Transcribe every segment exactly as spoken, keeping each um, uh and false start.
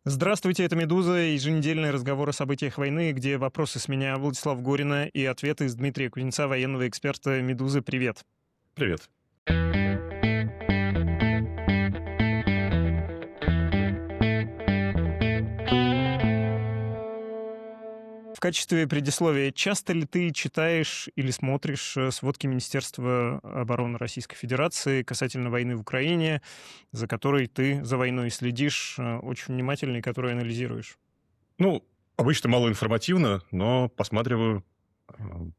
Здравствуйте, это «Медуза», еженедельный разговор о событиях войны, где вопросы с меня, Владислав Горина, и ответы с Дмитрия Кузнеца, военного эксперта «Медузы». Привет. Привет. В качестве предисловия, часто ли ты читаешь или смотришь э, сводки Министерства обороны Российской Федерации касательно войны в Украине, за которой ты за войной следишь э, очень внимательно и которую анализируешь? Ну, обычно малоинформативно, но посматриваю. э,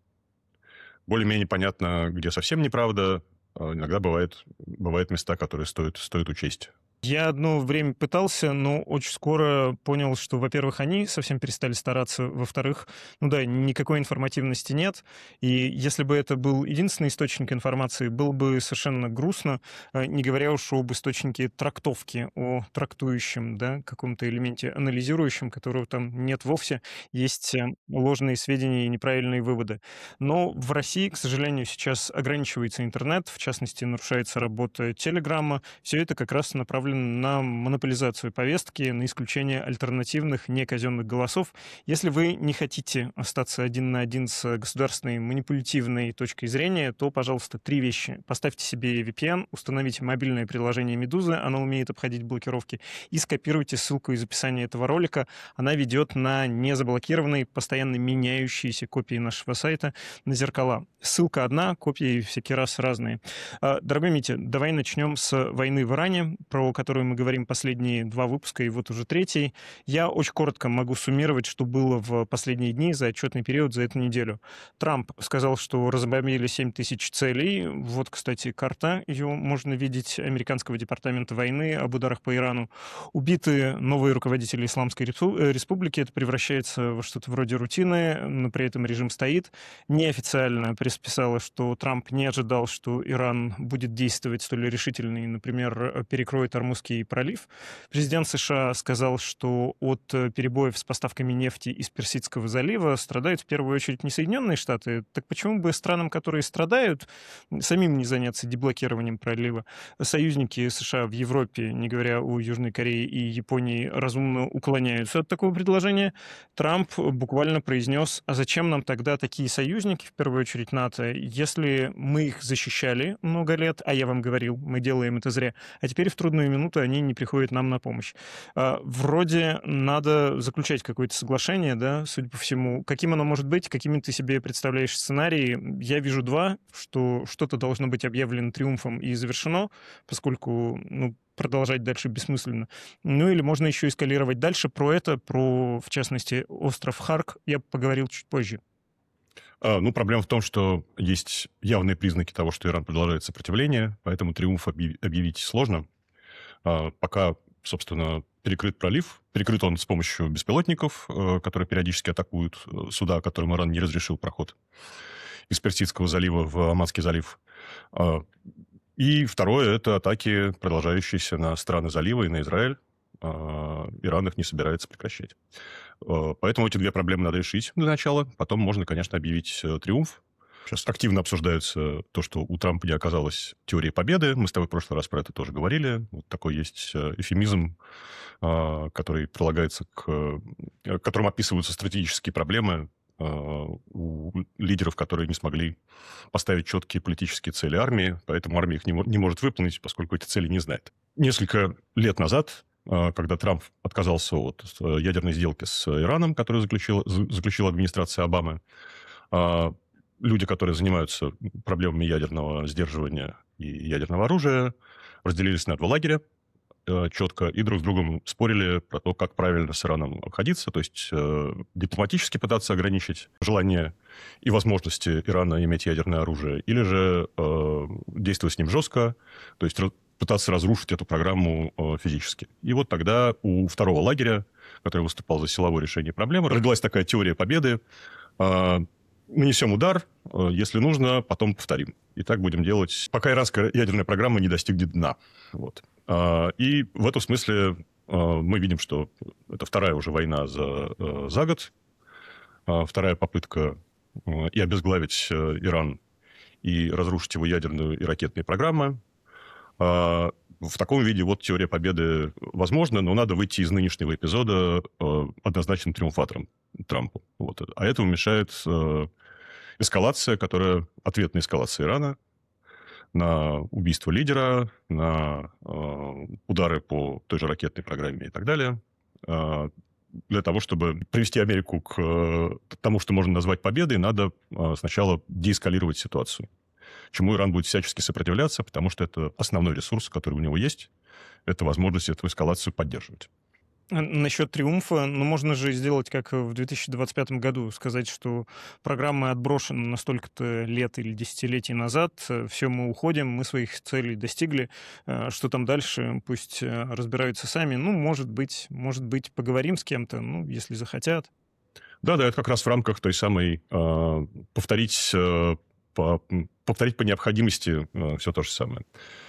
Более-менее понятно, где совсем неправда. А иногда бывает, бывают места, которые стоит, стоит учесть. Я одно время пытался, но очень скоро понял, что, во-первых, они совсем перестали стараться, во-вторых, ну да, никакой информативности нет, и если бы это был единственный источник информации, было бы совершенно грустно, э, не говоря уж об источнике трактовки, о трактующем, да, каком-то элементе анализирующем, которого там нет вовсе, есть э, ложные сведения и неправильные выводы. Но в России, к сожалению, сейчас ограничивается интернет, в частности, нарушается работа Телеграма. Все это как раз направлено на монополизацию повестки, на исключение альтернативных неказенных голосов. Если вы не хотите остаться один на один с государственной манипулятивной точкой зрения, то, пожалуйста, три вещи. Поставьте себе ви пи эн, установите мобильное приложение «Медузы», оно умеет обходить блокировки, и скопируйте ссылку из описания этого ролика. Она ведет на незаблокированные, постоянно меняющиеся копии нашего сайта на зеркала. Ссылка одна, копии всякий раз разные. А, Дорогой Митя, давай начнем с войны в Иране, про которую мы говорим последние два выпуска, и вот уже третий. Я очень коротко могу суммировать, что было в последние дни за отчетный период, за эту неделю. Трамп сказал, что разбомбили семь тысяч целей. Вот, кстати, карта, ее можно видеть, американского департамента войны об ударах по Ирану. Убиты новые руководители Исламской Респу- э, Республики. Это превращается во что-то вроде рутины, но при этом режим стоит. Неофициально пресс-писала, что Трамп не ожидал, что Иран будет действовать столь решительно и, например, перекроет Ормузский пролив. Президент США сказал, что от э, перебоев с поставками нефти из Персидского залива страдают в первую очередь не Соединенные Штаты. Так почему бы странам, которые страдают, самим не заняться деблокированием пролива? Союзники США в Европе, не говоря о Южной Корее и Японии, разумно уклоняются от такого предложения. Трамп буквально произнес: а зачем нам тогда такие союзники, в первую очередь НАТО, если мы их защищали много лет, а я вам говорил, мы делаем это зря, а теперь в трудную минуту они не приходят нам на помощь. А, Вроде надо заключать какое-то соглашение, да, судя по всему. Каким оно может быть, какими ты себе представляешь сценарии? Я вижу два, что что-то должно быть объявлено триумфом и завершено, поскольку, ну, продолжать дальше бессмысленно. Ну или можно еще эскалировать дальше. Про это, про, в частности, остров Харк я поговорил чуть позже. А, ну, проблема в том, что есть явные признаки того, что Иран продолжает сопротивление, поэтому триумф объяв- объявить сложно. А, пока, собственно, перекрыт пролив. Перекрыт он с помощью беспилотников, э, которые периодически атакуют э, суда, которым Иран не разрешил проход из Персидского залива в Оманский залив. А, И второе– это атаки, продолжающиеся на страны залива и на Израиль. А, Иран их не собирается прекращать. А, Поэтому эти две проблемы надо решить для начала. Потом можно, конечно, объявить э, триумф. Сейчас активно обсуждается то, что у Трампа не оказалось теории победы. Мы с тобой в прошлый раз про это тоже говорили. Вот такой есть э, эвфемизм, а, который прилагается к... э, которым описываются стратегические проблемы а, у лидеров, которые не смогли поставить четкие политические цели армии, поэтому армия их не, мо- не может выполнить, поскольку эти цели не знает. Несколько лет назад, а, когда Трамп отказался от э, ядерной сделки с Ираном, которую заключила, за- заключила администрация Обамы, а, люди, которые занимаются проблемами ядерного сдерживания и ядерного оружия, разделились на два лагеря э, четко и друг с другом спорили про то, как правильно с Ираном обходиться, то есть э, дипломатически пытаться ограничить желание и возможности Ирана иметь ядерное оружие, или же э, действовать с ним жестко, то есть ра- пытаться разрушить эту программу э, физически. И вот тогда у второго лагеря, который выступал за силовое решение проблемы, родилась такая теория победы. Э, Нанесем удар, э, если нужно, потом повторим. И так будем делать, пока иранская ядерная программа не достигнет дна. Вот. А, И в этом смысле а, мы видим, что это вторая уже война за, э, за год, а, вторая попытка э, и обезглавить э, Иран, и разрушить его ядерную и ракетные программы. А, в таком виде вот теория победы возможна, но надо выйти из нынешнего эпизода э, однозначным триумфатором Трампу. Вот. А этому мешает э, эскалация, которая... Ответная эскалация Ирана на убийство лидера, на э, удары по той же ракетной программе и так далее, э, для того, чтобы привести Америку к э, тому, что можно назвать победой, надо э, сначала деэскалировать ситуацию. Чему Иран будет всячески сопротивляться, потому что это основной ресурс, который у него есть, это возможность эту эскалацию поддерживать. Насчет триумфа, ну, можно же сделать, как в две тысячи двадцать пятом году, сказать, что программа отброшена на столько-то лет или десятилетий назад, все, мы уходим, мы своих целей достигли, что там дальше, пусть разбираются сами. Ну, может быть, может быть, поговорим с кем-то, ну, если захотят. Да-да, это как раз в рамках той самой э, повторить, э, по, повторить по необходимости э, все то же самое.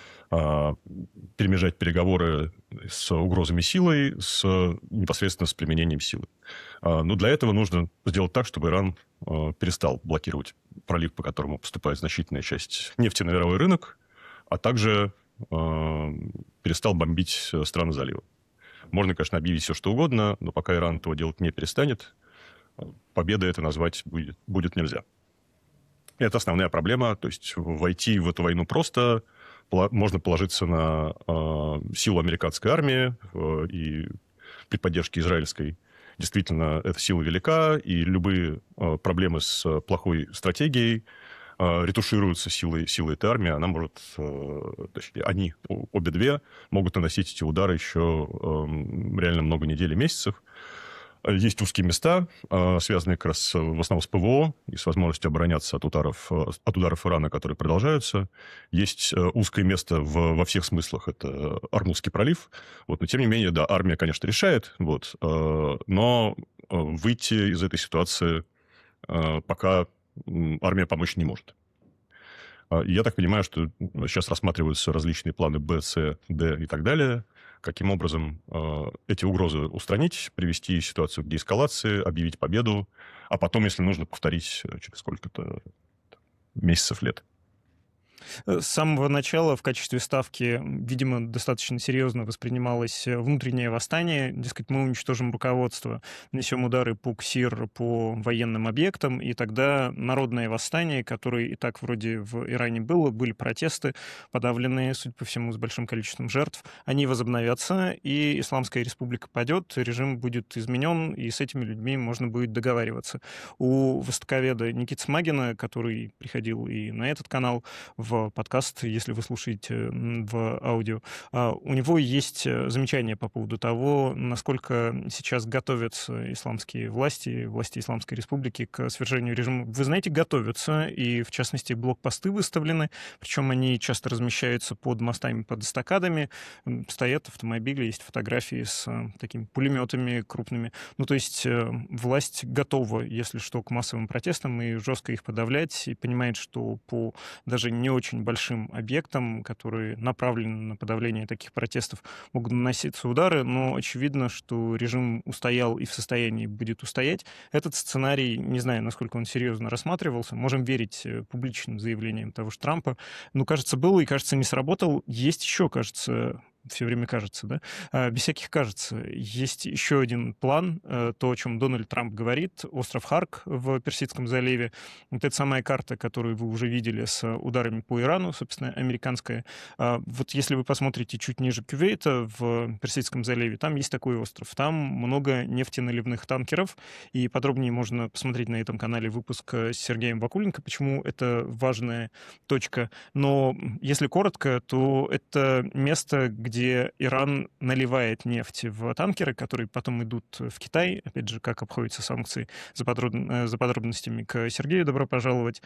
Перемежать переговоры с угрозами силой, с, непосредственно с применением силы. Но для этого нужно сделать так, чтобы Иран перестал блокировать пролив, по которому поступает значительная часть нефти на мировой рынок, а также перестал бомбить страны залива. Можно, конечно, объявить все, что угодно, но пока Иран этого делать не перестанет, победой это назвать будет, будет нельзя. Это основная проблема. То есть войти в эту войну просто... Можно положиться на э, силу американской армии э, и при поддержке израильской. Действительно, эта сила велика, и любые э, проблемы с плохой стратегией э, ретушируются силой, силой этой армии. Она может, э, точнее, они, обе две, могут наносить эти удары еще э, реально много недель и месяцев. Есть узкие места, связанные как раз в основном с ПВО и с возможностью обороняться от ударов, от ударов Ирана, которые продолжаются. Есть узкое место в, во всех смыслах, это Ормузский пролив. Вот, но, тем не менее, да, армия, конечно, решает, вот, но выйти из этой ситуации пока армия помочь не может. Я так понимаю, что сейчас рассматриваются различные планы Б, С, Д и так далее. Каким образом э, эти угрозы устранить, привести ситуацию к деэскалации, объявить победу, а потом, если нужно, повторить через сколько-то месяцев, лет. С самого начала в качестве ставки, видимо, достаточно серьезно воспринималось внутреннее восстание. Дескать, мы уничтожим руководство, нанесем удары по КСИР, по военным объектам, и тогда народное восстание, которое и так вроде в Иране было, были протесты, подавленные, судя по всему, с большим количеством жертв, они возобновятся, и Исламская республика падет, режим будет изменен, и с этими людьми можно будет договариваться. У востоковеда Никиты Смагина, который приходил и на этот канал, в подкаст, если вы слушаете в аудио. У него есть замечание по поводу того, насколько сейчас готовятся исламские власти, власти Исламской Республики к свержению режима. Вы знаете, готовятся, и в частности блокпосты выставлены, причем они часто размещаются под мостами, под эстакадами, стоят автомобили, есть фотографии с такими пулеметами крупными. Ну, то есть власть готова, если что, к массовым протестам и жестко их подавлять, и понимает, что по даже не очень очень большим объектам, которые направлены на подавление таких протестов, могут наноситься удары, но очевидно, что режим устоял и в состоянии будет устоять. Этот сценарий, не знаю, насколько он серьезно рассматривался, можем верить публичным заявлениям того же Трампа, но, кажется, был и, кажется, не сработал. Есть еще, кажется, все время кажется, да? А, без всяких кажется. Есть еще один план, то, о чем Дональд Трамп говорит, остров Харк в Персидском заливе. Вот эта самая карта, которую вы уже видели с ударами по Ирану, собственно, американская. А, вот если вы посмотрите чуть ниже Кувейта в Персидском заливе, там есть такой остров. Там много нефтеналивных танкеров, и подробнее можно посмотреть на этом канале выпуск с Сергеем Вакуленко, почему это важная точка. Но если коротко, то это место, где где Иран наливает нефть в танкеры, которые потом идут в Китай. Опять же, как обходятся санкции, за, подроб... за подробностями к Сергею добро пожаловать.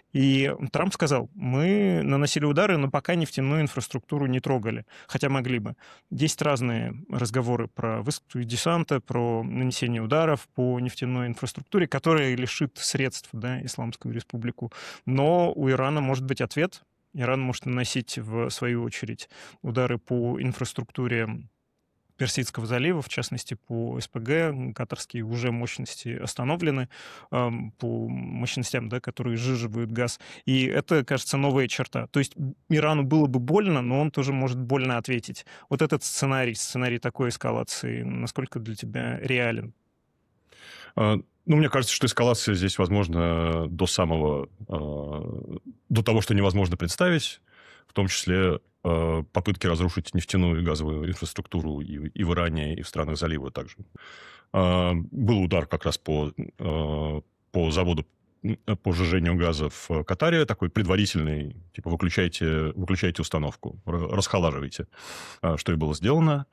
И Трамп сказал, мы наносили удары, но пока нефтяную инфраструктуру не трогали, хотя могли бы. Есть разные разговоры про высадку десанта, про нанесение ударов по нефтяной инфраструктуре, которая лишит средств, да, Исламскую республику. Но у Ирана может быть ответ. Иран может наносить, в свою очередь, удары по инфраструктуре Персидского залива, в частности, по СПГ. Катарские уже мощности остановлены э, по мощностям, да, которые сжиживают газ. И это, кажется, новая черта. То есть Ирану было бы больно, но он тоже может больно ответить. Вот этот сценарий, сценарий такой эскалации, насколько для тебя реален? Ну, мне кажется, что эскалация здесь возможна до самого... до того, что невозможно представить, в том числе попытки разрушить нефтяную и газовую инфраструктуру и, и в Иране, и в странах залива также. Был удар как раз по, по заводу по сжижению газа в Катаре, такой предварительный, типа выключайте, выключайте установку, расхолаживайте, что и было сделано.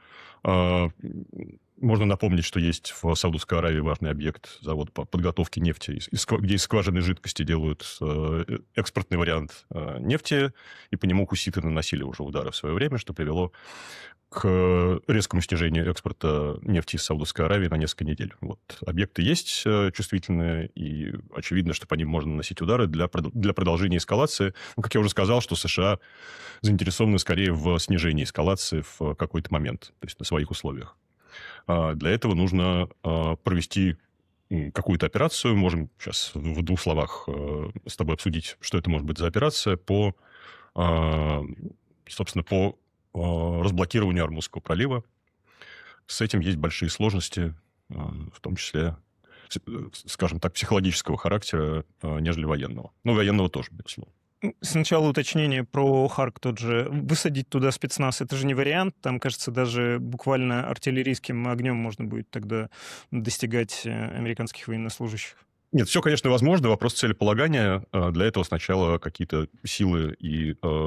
Можно напомнить, что есть в Саудовской Аравии важный объект, завод по подготовке нефти, где из скважинной жидкости делают экспортный вариант нефти, и по нему хуситы наносили уже удары в свое время, что привело к резкому снижению экспорта нефти из Саудовской Аравии на несколько недель. Вот. Объекты есть чувствительные, и очевидно, что по ним можно наносить удары для, для продолжения эскалации. Ну, как я уже сказал, что США заинтересованы скорее в снижении эскалации в какой-то момент, то есть на своих условиях. Для этого нужно провести какую-то операцию. Можем сейчас в двух словах с тобой обсудить, что это может быть за операция по, собственно, по разблокированию Ормузского пролива. С этим есть большие сложности, в том числе, скажем так, психологического характера, нежели военного. Ну, военного тоже, безусловно. Сначала уточнение про Харк тот же. Высадить туда спецназ — это же не вариант. Там, кажется, даже буквально артиллерийским огнем можно будет тогда достигать американских военнослужащих. Нет, все, конечно, возможно. Вопрос целеполагания. Для этого сначала какие-то силы и,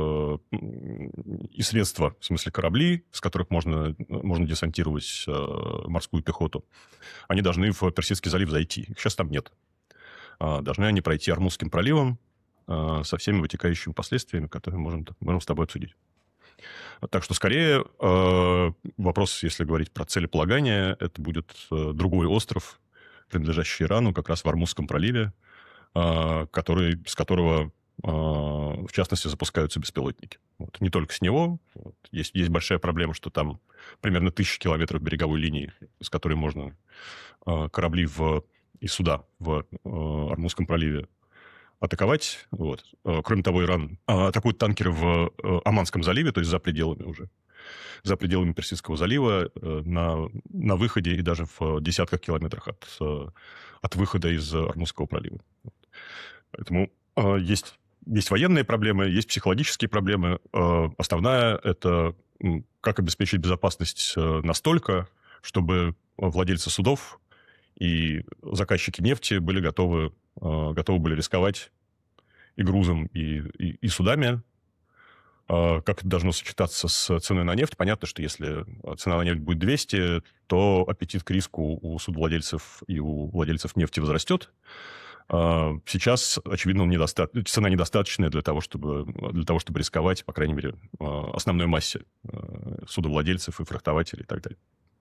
и средства, в смысле корабли, с которых можно, можно десантировать морскую пехоту, они должны в Персидский залив зайти. Их сейчас там нет. Должны они пройти Ормузским проливом со всеми вытекающими последствиями, которые можем, можем с тобой обсудить. Так что, скорее, вопрос, если говорить про целеполагание, это будет другой остров, принадлежащий Ирану, как раз в Ормузском проливе, который, с которого, в частности, запускаются беспилотники. Вот. Не только с него. Вот. Есть, есть большая проблема, что там примерно тысяча километров береговой линии, с которой можно корабли в, и суда в Ормузском проливе атаковать. Вот. Кроме того, Иран атакует танкеры в Оманском заливе, то есть за пределами уже, за пределами Персидского залива, на, на выходе и даже в десятках километрах от, от выхода из Ормузского пролива. Поэтому есть, есть военные проблемы, есть психологические проблемы. Основная – это как обеспечить безопасность настолько, чтобы владельцы судов и заказчики нефти были готовы, готовы были рисковать и грузом, и, и, и судами. Как это должно сочетаться с ценой на нефть? Понятно, что если цена на нефть будет двести, то аппетит к риску у судовладельцев и у владельцев нефти возрастет. Сейчас, очевидно, недоста... цена недостаточная для того, чтобы, для того, чтобы рисковать, по крайней мере, основной массе судовладельцев и фрахтователей и так далее.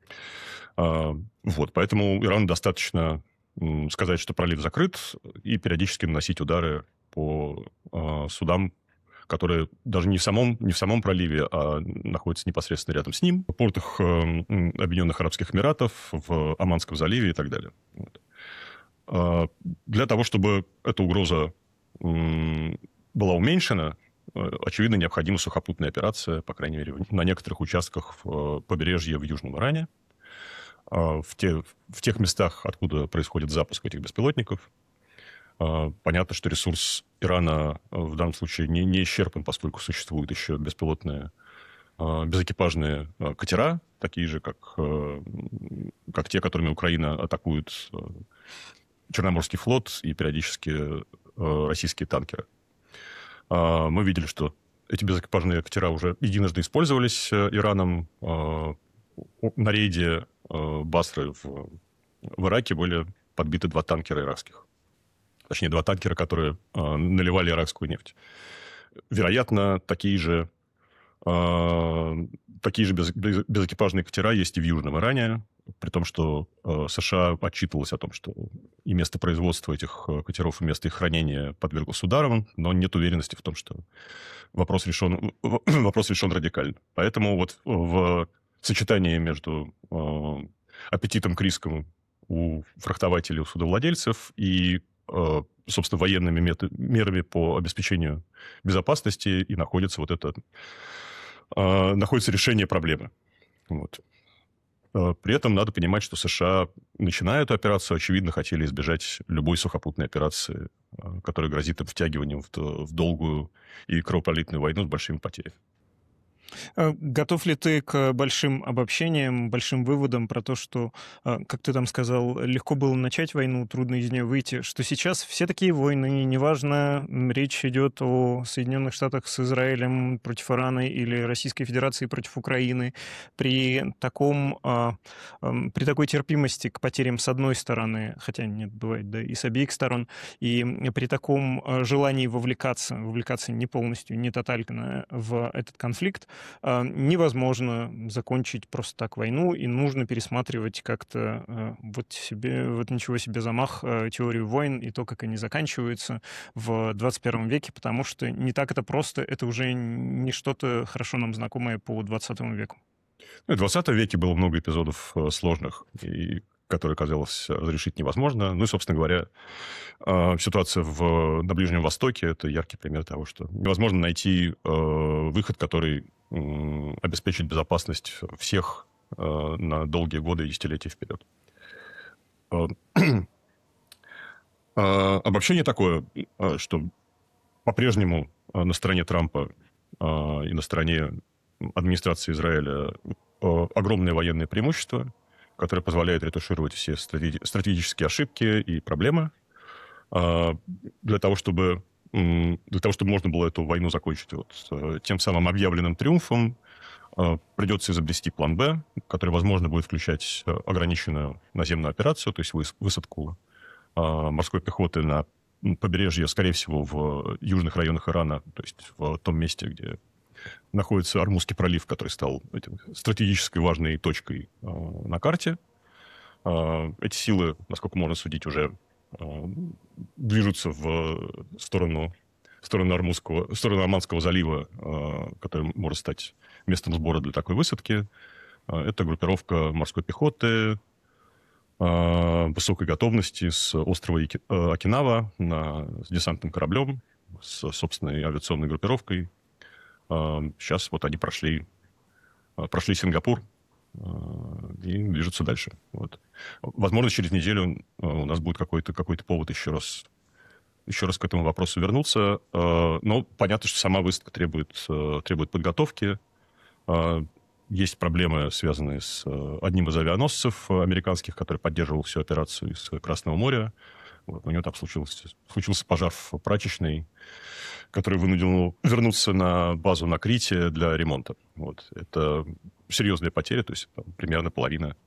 Вот, поэтому Ирану достаточно сказать, что пролив закрыт, и периодически наносить удары по судам, которые даже не в самом, не в самом проливе, а находятся непосредственно рядом с ним, в портах Объединенных Арабских Эмиратов, в Оманском заливе и так далее. Вот. Для того, чтобы эта угроза была уменьшена, очевидно, необходима сухопутная операция, по крайней мере, на некоторых участках побережья в Южном Иране, в, те, в тех местах, откуда происходит запуск этих беспилотников. Понятно, что ресурс Ирана в данном случае не, не исчерпан, поскольку существуют еще беспилотные безэкипажные катера, такие же, как, как те, которыми Украина атакует Черноморский флот и периодически российские танкеры. Мы видели, что эти безэкипажные катера уже единожды использовались Ираном. На рейде Басры в, в Ираке были подбиты два танкера иракских. Точнее, два танкера, которые э, наливали иракскую нефть. Вероятно, такие же, э, такие же без, без, безэкипажные катера есть и в Южном Иране, при том, что э, США отчитывалось о том, что и место производства этих катеров, и место их хранения подверглось ударам, но нет уверенности в том, что вопрос решен, вопрос решен радикально. Поэтому вот в сочетание между э, аппетитом к рискам у фрахтователей, у судовладельцев и, э, собственно, военными мет- мерами по обеспечению безопасности, и находится вот это, э, находится решение проблемы. Вот. Э, При этом надо понимать, что США, начиная эту операцию, очевидно, хотели избежать любой сухопутной операции, э, которая грозит им втягиванием в, д- в долгую и кровопролитную войну с большими потерями. А готов ли ты к большим обобщениям, большим выводам про то, что, а, как ты там сказал, легко было начать войну, трудно из нее выйти, что сейчас все такие войны, неважно, м, речь идет о Соединенных Штатах с Израилем против Ирана или Российской Федерации против Украины, при таком, а, ам, при такой терпимости к потерям с одной стороны, хотя нет, бывает, да, и с обеих сторон, и м, при таком а, желании вовлекаться, вовлекаться не полностью, не тотально в этот конфликт, а, невозможно закончить просто так войну, и нужно пересматривать как-то а, вот себе, вот ничего себе замах, а, теорию войн и то, как они заканчиваются в двадцать первом веке, потому что не так это просто, это уже не что-то хорошо нам знакомое по двадцатому веку. Ну, и в двадцатом веке было много эпизодов э, сложных, и которые казалось разрешить невозможно. Ну и, собственно говоря, э, ситуация в, на Ближнем Востоке — это яркий пример того, что невозможно найти э, выход, который м, обеспечит безопасность всех э, на долгие годы и десятилетия вперед. Э, э, Обобщение такое, э, что по-прежнему э, на стороне Трампа э, и на стороне администрации Израиля э, огромное военное преимущество, которое позволяет ретушировать все стратеги- стратегические ошибки и проблемы э, для того, чтобы м, для того, чтобы можно было эту войну закончить вот, э, тем самым объявленным триумфом, э, придется изобрести план «Б», который, возможно, будет включать э, ограниченную наземную операцию, то есть выс- высадку э, морской пехоты на м, побережье, скорее всего, в южных районах Ирана, то есть в том месте, где находится Ормузский пролив, который стал этим стратегически важной точкой э, на карте. Э, эти силы, насколько можно судить, уже э, движутся в сторону, в сторону Ормузского, в сторону Оманского залива, э, который может стать местом сбора для такой высадки. Э, это группировка морской пехоты э, высокой готовности с острова Ики- э, Окинава на, с десантным кораблем, с собственной авиационной группировкой. Сейчас вот они прошли, э, прошли Сингапур э, и движутся дальше. Вот. Возможно, через неделю э, у нас будет какой-то, какой-то повод еще раз, еще раз к этому вопросу вернуться. Э, Но понятно, что сама выставка требует, э, требует подготовки. Э, Есть проблемы, связанные с э, одним из авианосцев американских, который поддерживал всю операцию из Красного моря. Вот. У него там случился, случился пожар в прачечной, который вынудил его вернуться на базу на Крите для ремонта. Вот. Это серьезная потеря, то есть там, примерно половина,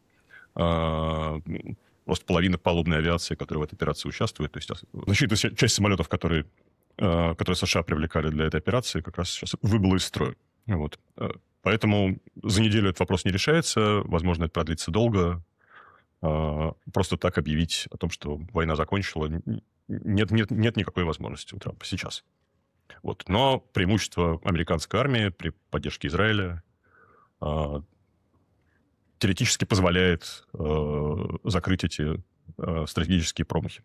а, просто половина палубной авиации, которая в этой операции участвует. То есть значительная часть самолетов, которые, а, которые США привлекали для этой операции, как раз сейчас выбыла из строя. Вот. А, Поэтому за неделю этот вопрос не решается. Возможно, это продлится долго. А, Просто так объявить о том, что война закончила, нет, нет, нет никакой возможности у Трампа сейчас. Вот. Но преимущество американской армии при поддержке Израиля э, теоретически позволяет э, закрыть эти э, стратегические промахи.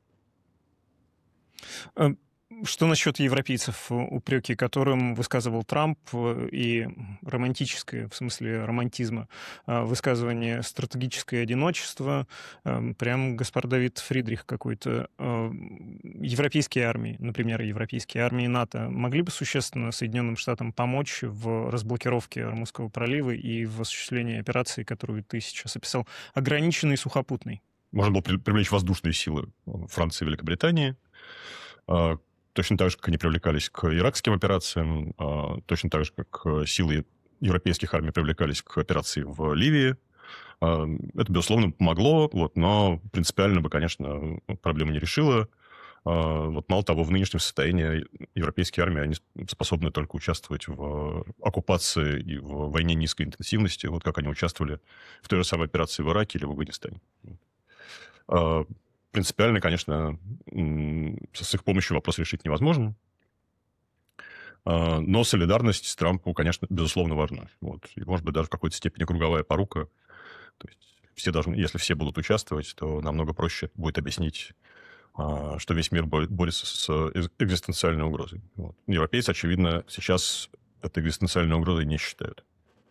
А Что насчет европейцев, упреки которым высказывал Трамп, э, и романтическое, в смысле романтизма, а, высказывание «стратегическое одиночество», эм, прям Гаспар Давид Фридрих какой-то. А, Европейские армии, например, европейские армии НАТО, могли бы существенно Соединенным Штатам помочь в разблокировке Ормузского пролива и в осуществлении операции, которую ты сейчас описал, ограниченной сухопутной? Можно было при- привлечь воздушные силы Франции и Великобритании, э, точно так же, как они привлекались к иракским операциям, э, точно так же, как э, силы европейских армий привлекались к операции в Ливии. Э, Это, безусловно, помогло, вот, но принципиально бы, конечно, проблему не решило. А, Вот мало того, в нынешнем состоянии европейские армии, они способны только участвовать в оккупации и в войне низкой интенсивности, вот как они участвовали в той же самой операции в Ираке или в Афганистане. А, Принципиально, конечно, м, с их помощью вопрос решить невозможно. Но солидарность Трампу, конечно, безусловно, важна. Вот. И, может быть, даже в какой-то степени круговая порука. То есть все должны, если все будут участвовать, то намного проще будет объяснить, что весь мир борется с экзистенциальной угрозой. Вот. Европейцы, очевидно, сейчас этой экзистенциальной угрозой не считают.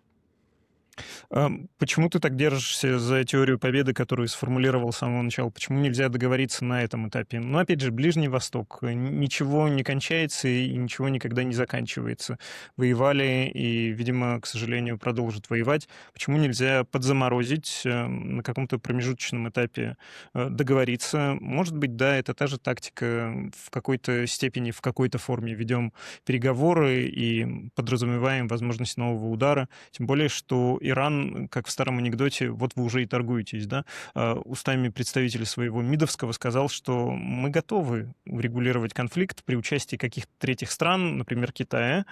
Почему ты так держишься за теорию победы, которую сформулировал с самого начала? Почему нельзя договориться на этом этапе? Ну, опять же, Ближний Восток. Ничего не кончается и ничего никогда не заканчивается. Воевали и, видимо, к сожалению, продолжат воевать. Почему нельзя подзаморозить, на каком-то промежуточном этапе договориться? Может быть, да, это та же тактика. В какой-то степени, в какой-то форме ведем переговоры и подразумеваем возможность нового удара. Тем более, что Иран, как в старом анекдоте, вот вы уже и торгуетесь, да, устами представителя своего МИДовского сказал, что мы готовы урегулировать конфликт при участии каких-то третьих стран, например, Китая,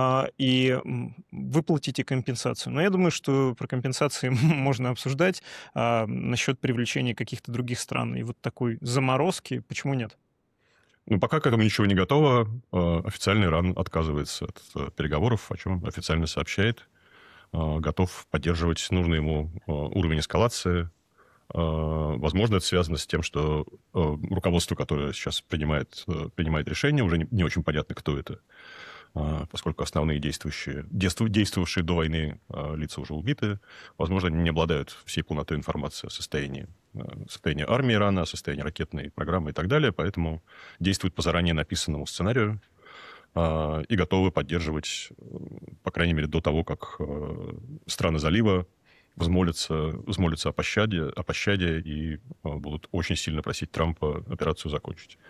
и выплатите компенсацию. Но я думаю, что про компенсации можно обсуждать, а насчет привлечения каких-то других стран и вот такой заморозки, почему нет? Ну, пока к этому ничего не готово. Официально Иран отказывается от переговоров, о чем официально сообщает. Готов поддерживать нужный ему уровень эскалации. Возможно, это связано с тем, что руководство, которое сейчас принимает, принимает решения, уже не, не очень понятно, кто это, поскольку основные действующие, действовавшие до войны лица уже убиты. Возможно, они не обладают всей полнотой информации о состоянии, состоянии армии Ирана, о состоянии ракетной программы и так далее, поэтому действуют по заранее написанному сценарию и готовы поддерживать, по крайней мере, до того, как страны залива взмолятся, взмолятся о пощаде, о пощаде и будут очень сильно просить Трампа операцию закончить.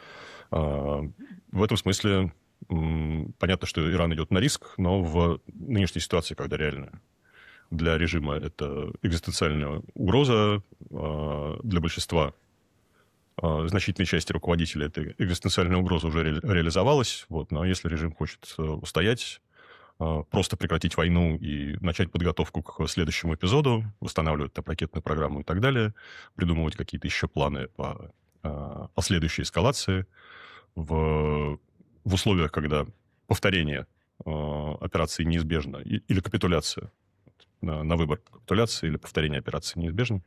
В этом смысле понятно, что Иран идет на риск, но в нынешней ситуации, когда реально для режима это экзистенциальная угроза, для большинства значительной части руководителей эта экзистенциальная угроза уже ре- реализовалась. Вот, но если режим хочет устоять, просто прекратить войну и начать подготовку к следующему эпизоду, восстанавливать там ракетную программу и так далее, придумывать какие-то еще планы по последующей эскалации в, в условиях, когда повторение операции неизбежно, или капитуляция, на, на выбор капитуляции или повторение операции неизбежно,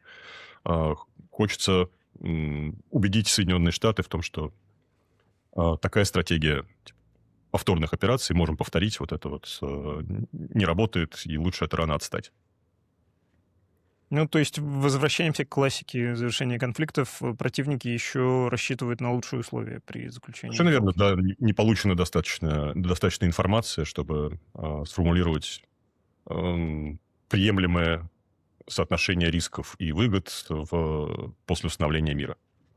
хочется убедить Соединенные Штаты в том, что э, такая стратегия типа, повторных операций, можем повторить, вот это вот э, не работает, и лучше от Ирана отстать. Ну, то есть возвращаемся к классике завершения конфликтов. Противники еще рассчитывают на лучшие условия при заключении. Все, наверное, да, не получена достаточно, достаточно информации, чтобы э, сформулировать э, приемлемое соотношение рисков и выгод в, после установления мира.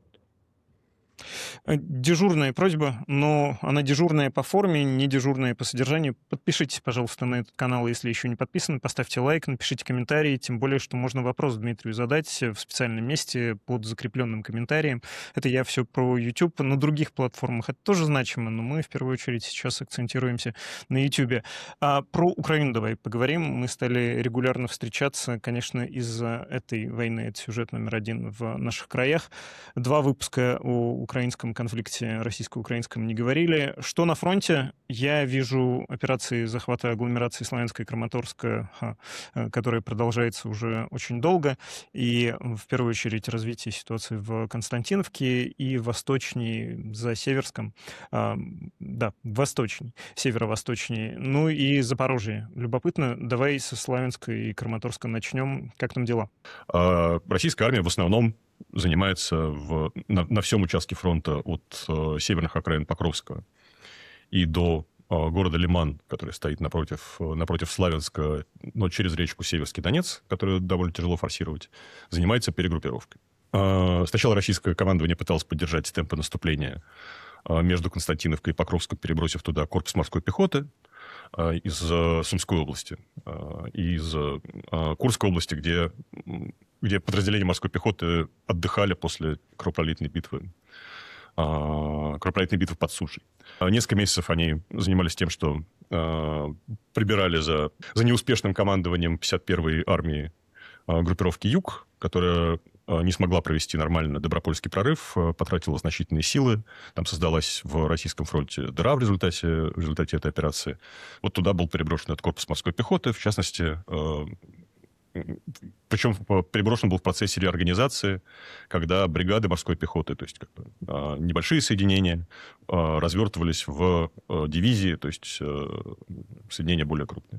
Дежурная просьба, но она дежурная по форме, не дежурная по содержанию. Подпишитесь, пожалуйста, на этот канал, если еще не подписаны, поставьте лайк, напишите комментарий, тем более, что можно вопрос Дмитрию задать в специальном месте под закрепленным комментарием. Это я все про YouTube. На других платформах это тоже значимо, но мы в первую очередь сейчас акцентируемся на YouTube. А про Украину давай поговорим. Мы стали регулярно встречаться, конечно, из-за этой войны. Это сюжет номер один в наших краях. Два выпуска о украинском конфликте российско-украинском не говорили. Что на фронте? Я вижу операции захвата агломерации Славянска и Краматорска, которая продолжается уже очень долго, и в первую очередь развитие ситуации в Константиновке и восточней, за Северском, а, да, восточней, северо-восточней, ну и Запорожье. Любопытно. Давай со Славянска и Краматорска начнем. Как там дела? Российская армия в основном занимается в, на, на всем участке фронта от э, северных окраин Покровска и до э, города Лиман, который стоит напротив, напротив Славянска, но через речку Северский Донец, которую довольно тяжело форсировать, занимается перегруппировкой. Э, сначала российское командование пыталось поддержать темпы наступления э, между Константиновкой и Покровском, перебросив туда корпус морской пехоты э, из э, Сумской области, э, и из э, Курской области, где... где подразделения морской пехоты отдыхали после кровопролитной битвы, кровопролитной битвы под Сушей. Несколько месяцев они занимались тем, что прибирали за, за неуспешным командованием пятьдесят первой армии группировки «Юг», которая не смогла провести нормально Добропольский прорыв, потратила значительные силы. Там создалась в Российском фронте дыра в результате, в результате этой операции. Вот туда был переброшен этот корпус морской пехоты, в частности, причем переброшен был в процессе реорганизации, когда бригады морской пехоты, то есть как бы, небольшие соединения, развертывались в дивизии, то есть соединения более крупные.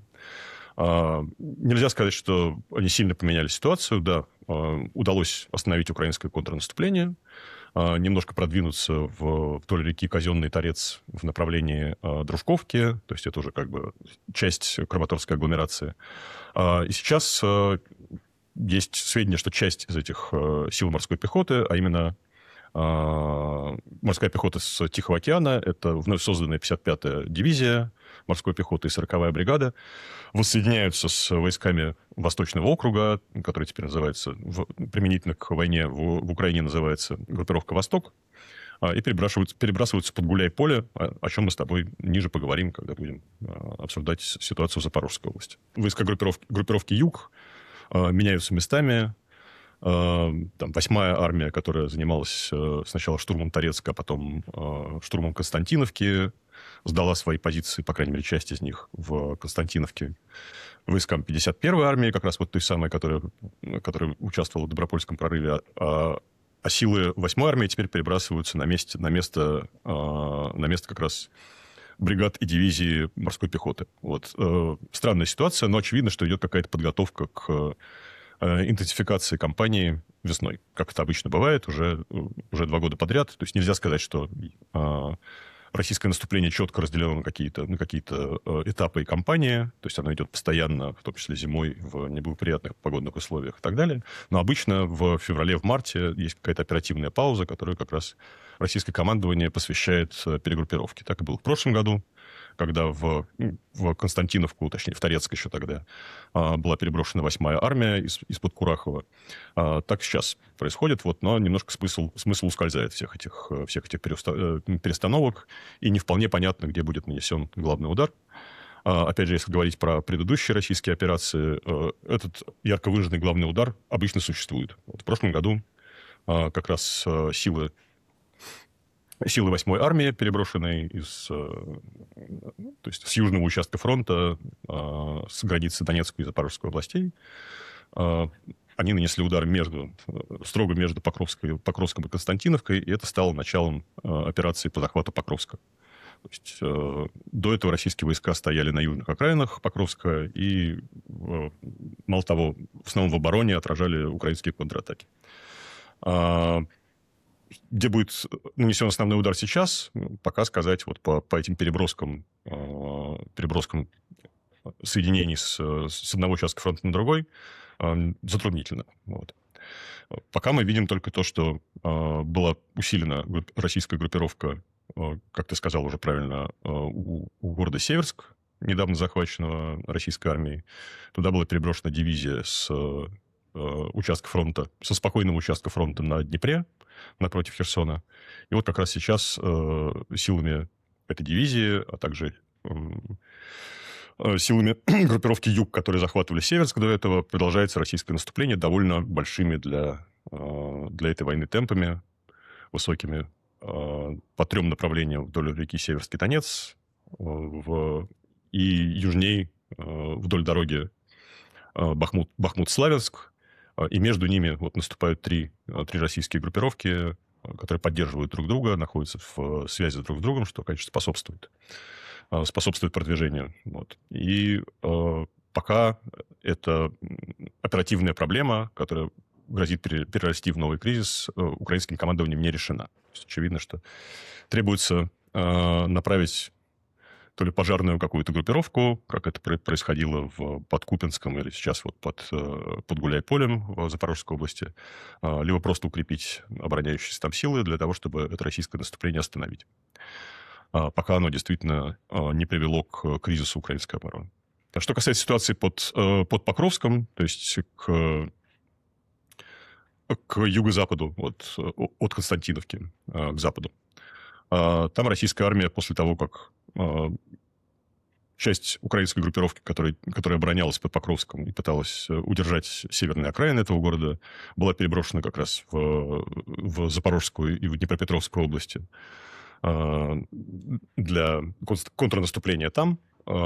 Нельзя сказать, что они сильно поменяли ситуацию. Да, удалось остановить украинское контрнаступление, немножко продвинуться в, вдоль реки Казенный Торец в направлении Дружковки, то есть это уже как бы часть Краматорской агломерации. И сейчас есть сведения, что часть из этих сил морской пехоты, а именно морская пехота с Тихого океана, это вновь созданная пятьдесят пятая дивизия морской пехоты и сороковая бригада, воссоединяются с войсками Восточного округа, который теперь называется, в, применительно к войне в, в Украине называется группировка «Восток», и перебрасываются, перебрасываются под Гуляй-Поле, о, о чем мы с тобой ниже поговорим, когда будем обсуждать ситуацию в Запорожской области. Войска группировки, группировки «Юг» меняются местами. Там восьмая армия, которая занималась сначала штурмом Торецка, а потом штурмом Константиновки, сдала свои позиции, по крайней мере, часть из них в Константиновке войскам пятьдесят первой армии, как раз вот той самой, которая, которая участвовала в Добропольском прорыве, а, а силы восьмой армии теперь перебрасываются на, месте, на, место, на место как раз бригад и дивизии морской пехоты. Вот. Странная ситуация, но очевидно, что идет какая-то подготовка к интенсификации кампании весной. Как это обычно бывает, уже, уже два года подряд. То есть нельзя сказать, что российское наступление четко разделено на какие-то, на какие-то этапы и кампании. То есть оно идет постоянно, в том числе зимой, в неблагоприятных погодных условиях и так далее. Но обычно в феврале, в марте есть какая-то оперативная пауза, которую как раз российское командование посвящает перегруппировке. Так и было в прошлом году, когда в, в Константиновку, точнее, в Торецк еще тогда, была переброшена восьмая армия из, из-под Курахова. Так сейчас происходит, вот, но немножко смысл, смысл ускользает всех этих, всех этих перестановок, и не вполне понятно, где будет нанесен главный удар. Опять же, если говорить про предыдущие российские операции, этот ярко выраженный главный удар обычно существует. Вот в прошлом году как раз силы Силы восьмой армии, переброшенные из, то есть с южного участка фронта, с границы Донецкой и Запорожской областей, они нанесли удар между, строго между Покровской, Покровском и Константиновкой, и это стало началом операции по захвату Покровска. То есть, до этого российские войска стояли на южных окраинах Покровска и, мало того, в основном в обороне отражали украинские контратаки. Где будет нанесен основной удар сейчас, пока сказать вот по, по этим переброскам, э, переброскам соединений с, с одного участка фронта на другой э, затруднительно. Вот. Пока мы видим только то, что э, была усилена групп, российская группировка, э, как ты сказал уже правильно, э, у, у города Северск, недавно захваченного российской армией. Туда была переброшена дивизия с э, участка фронта, со спокойного участка фронта на Днепре, напротив Херсона. И вот как раз сейчас э, силами этой дивизии, а также э, силами группировки «Юг», которые захватывали Северск до этого, продолжается российское наступление довольно большими для, э, для этой войны темпами, высокими, э, по трем направлениям вдоль реки Северский Донец э, в, и южней э, вдоль дороги э, Бахмут, Бахмут-Славянск. И между ними вот наступают три, три российские группировки, которые поддерживают друг друга, находятся в связи друг с другом, что, конечно, способствует, способствует продвижению. Вот. И э, пока это оперативная проблема, которая грозит перерасти в новый кризис, украинским командованием не решена. То есть очевидно, что требуется э, направить то ли пожарную какую-то группировку, как это происходило в, под Купинском или сейчас вот под, под Гуляй-Полем в Запорожской области, либо просто укрепить обороняющиеся там силы для того, чтобы это российское наступление остановить. Пока оно действительно не привело к кризису украинской обороны. Что касается ситуации под, под Покровском, то есть к, к юго-западу от, от Константиновки к западу, там российская армия после того, как часть украинской группировки, которая, которая оборонялась под Покровском и пыталась удержать северные окраины этого города, была переброшена как раз в, в Запорожскую и в Днепропетровскую области для контрнаступления там.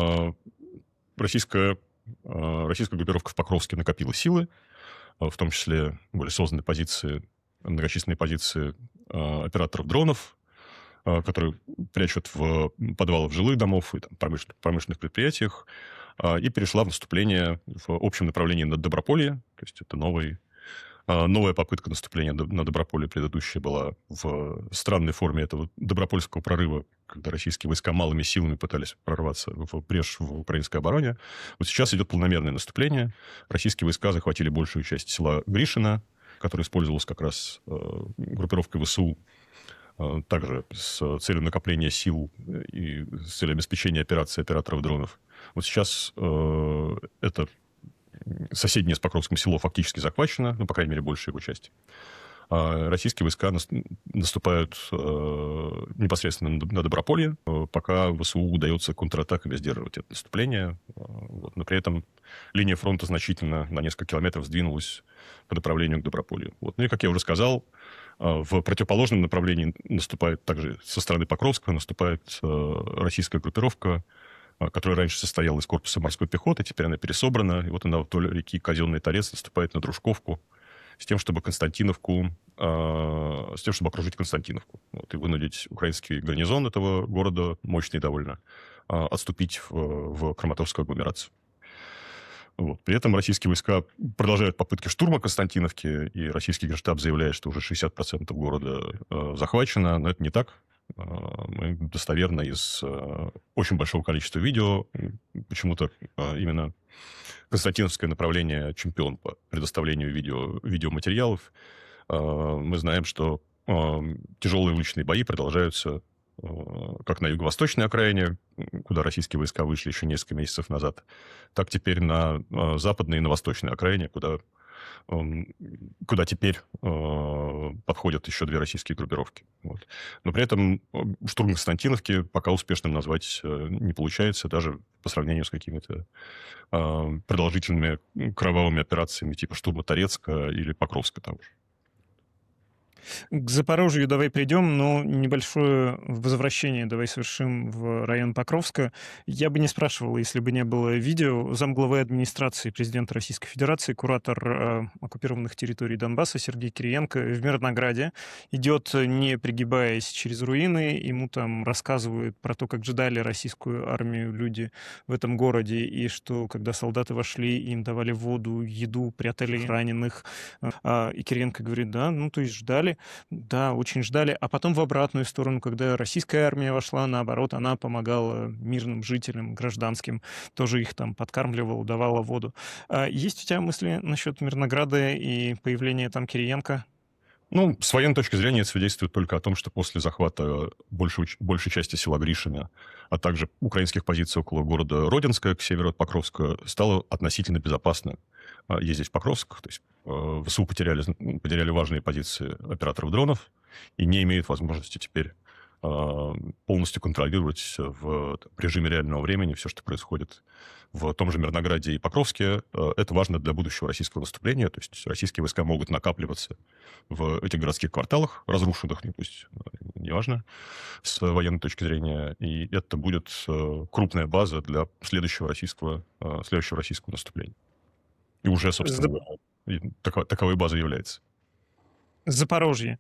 Российская, российская группировка в Покровске накопила силы, в том числе были созданы позиции, многочисленные позиции операторов дронов, которые прячут в подвалах жилых домов и там, промышленных, промышленных предприятиях, и перешла в наступление в общем направлении на Доброполье. То есть это новый, новая попытка наступления на Доброполье. Предыдущая была в странной форме этого Добропольского прорыва, когда российские войска малыми силами пытались прорваться в брешь в украинской обороне. Вот сейчас идет полномерное наступление. Российские войска захватили большую часть села Гришино, которое использовалось как раз группировкой ВСУ, также с целью накопления сил и с целью обеспечения операции операторов дронов. Вот сейчас э, это соседнее с Покровским село фактически захвачено, ну, по крайней мере, большая его часть. А российские войска наступают э, непосредственно на Доброполье, пока ВСУ удается контратаками сдерживать это наступление. Вот. Но при этом линия фронта значительно на несколько километров сдвинулась по направлению к Доброполью. Вот. Ну и, как я уже сказал, в противоположном направлении наступает также со стороны Покровска, наступает российская группировка, которая раньше состояла из корпуса морской пехоты, теперь она пересобрана, и вот она вдоль реки Казенный Торец наступает на Дружковку с тем, чтобы Константиновку, с тем, чтобы окружить Константиновку. Вот, и вынудить украинский гарнизон этого города, мощный довольно, отступить в, в Краматорскую агломерацию. Вот. При этом российские войска продолжают попытки штурма Константиновки, и российский генштаб заявляет, что уже шестьдесят процентов города э, захвачено, но это не так. Э, мы достоверно из э, очень большого количества видео, почему-то э, именно Константиновское направление чемпион по предоставлению видео, видеоматериалов, э, мы знаем, что э, тяжелые уличные бои продолжаются как на юго-восточной окраине, куда российские войска вышли еще несколько месяцев назад, так теперь на западной и на восточной окраине, куда, куда теперь подходят еще две российские группировки. Вот. Но при этом штурм Константиновки пока успешным назвать не получается, даже по сравнению с какими-то продолжительными кровавыми операциями типа штурма Торецка или Покровска того же. К Запорожью давай придем, но небольшое возвращение давай совершим в район Покровска. Я бы не спрашивал, если бы не было видео. Замглавы администрации президента Российской Федерации, куратор э, оккупированных территорий Донбасса Сергей Кириенко в Мирнограде идет, не пригибаясь через руины. Ему там рассказывают про то, как ждали российскую армию люди в этом городе, и что, когда солдаты вошли, им давали воду, еду, прятали раненых. А, и Кириенко говорит, да, ну то есть ждали. Да, очень ждали. А потом в обратную сторону, когда российская армия вошла, наоборот, она помогала мирным жителям, гражданским, тоже их там подкармливала, давала воду. А есть у тебя мысли насчет Мирнограда и появления там Кириенко? Ну, с военной точки зрения это свидетельствует только о том, что после захвата большей, большей части села Гришино, а также украинских позиций около города Родинска, к северу от Покровска, стало относительно безопасно ездить в Покровск. То есть ВСУ потеряли, потеряли важные позиции операторов дронов и не имеют возможности теперь полностью контролировать в режиме реального времени все, что происходит в том же Мирнограде и Покровске. Это важно для будущего российского наступления. То есть российские войска могут накапливаться в этих городских кварталах, разрушенных, не пусть, неважно, с военной точки зрения. И это будет крупная база для следующего российского, следующего российского наступления. И уже, собственно, такова, таковой базой является. Запорожье.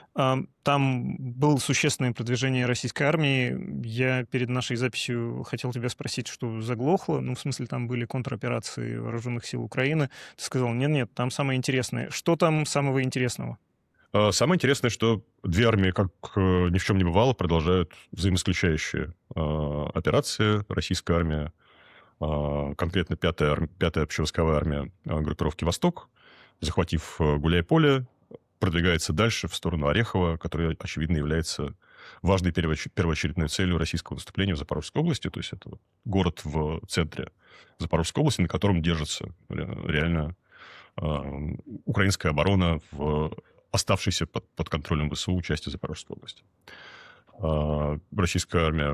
Там было существенное продвижение российской армии. Я перед нашей записью хотел тебя спросить, что заглохло. Ну, в смысле, там были контроперации вооруженных сил Украины. Ты сказал, нет-нет, там самое интересное. Что там самого интересного? Самое интересное, что две армии, как ни в чем не бывало, продолжают взаимоисключающие операции. Российская армия, конкретно пятая, пятая общевойсковая армия группировки «Восток», захватив Гуляйполе, продвигается дальше в сторону Орехова, который, очевидно, является важной первоочередной целью российского наступления в Запорожской области. То есть это город в центре Запорожской области, на котором держится реально украинская оборона в оставшейся под, под контролем ВСУ части Запорожской области. Российская армия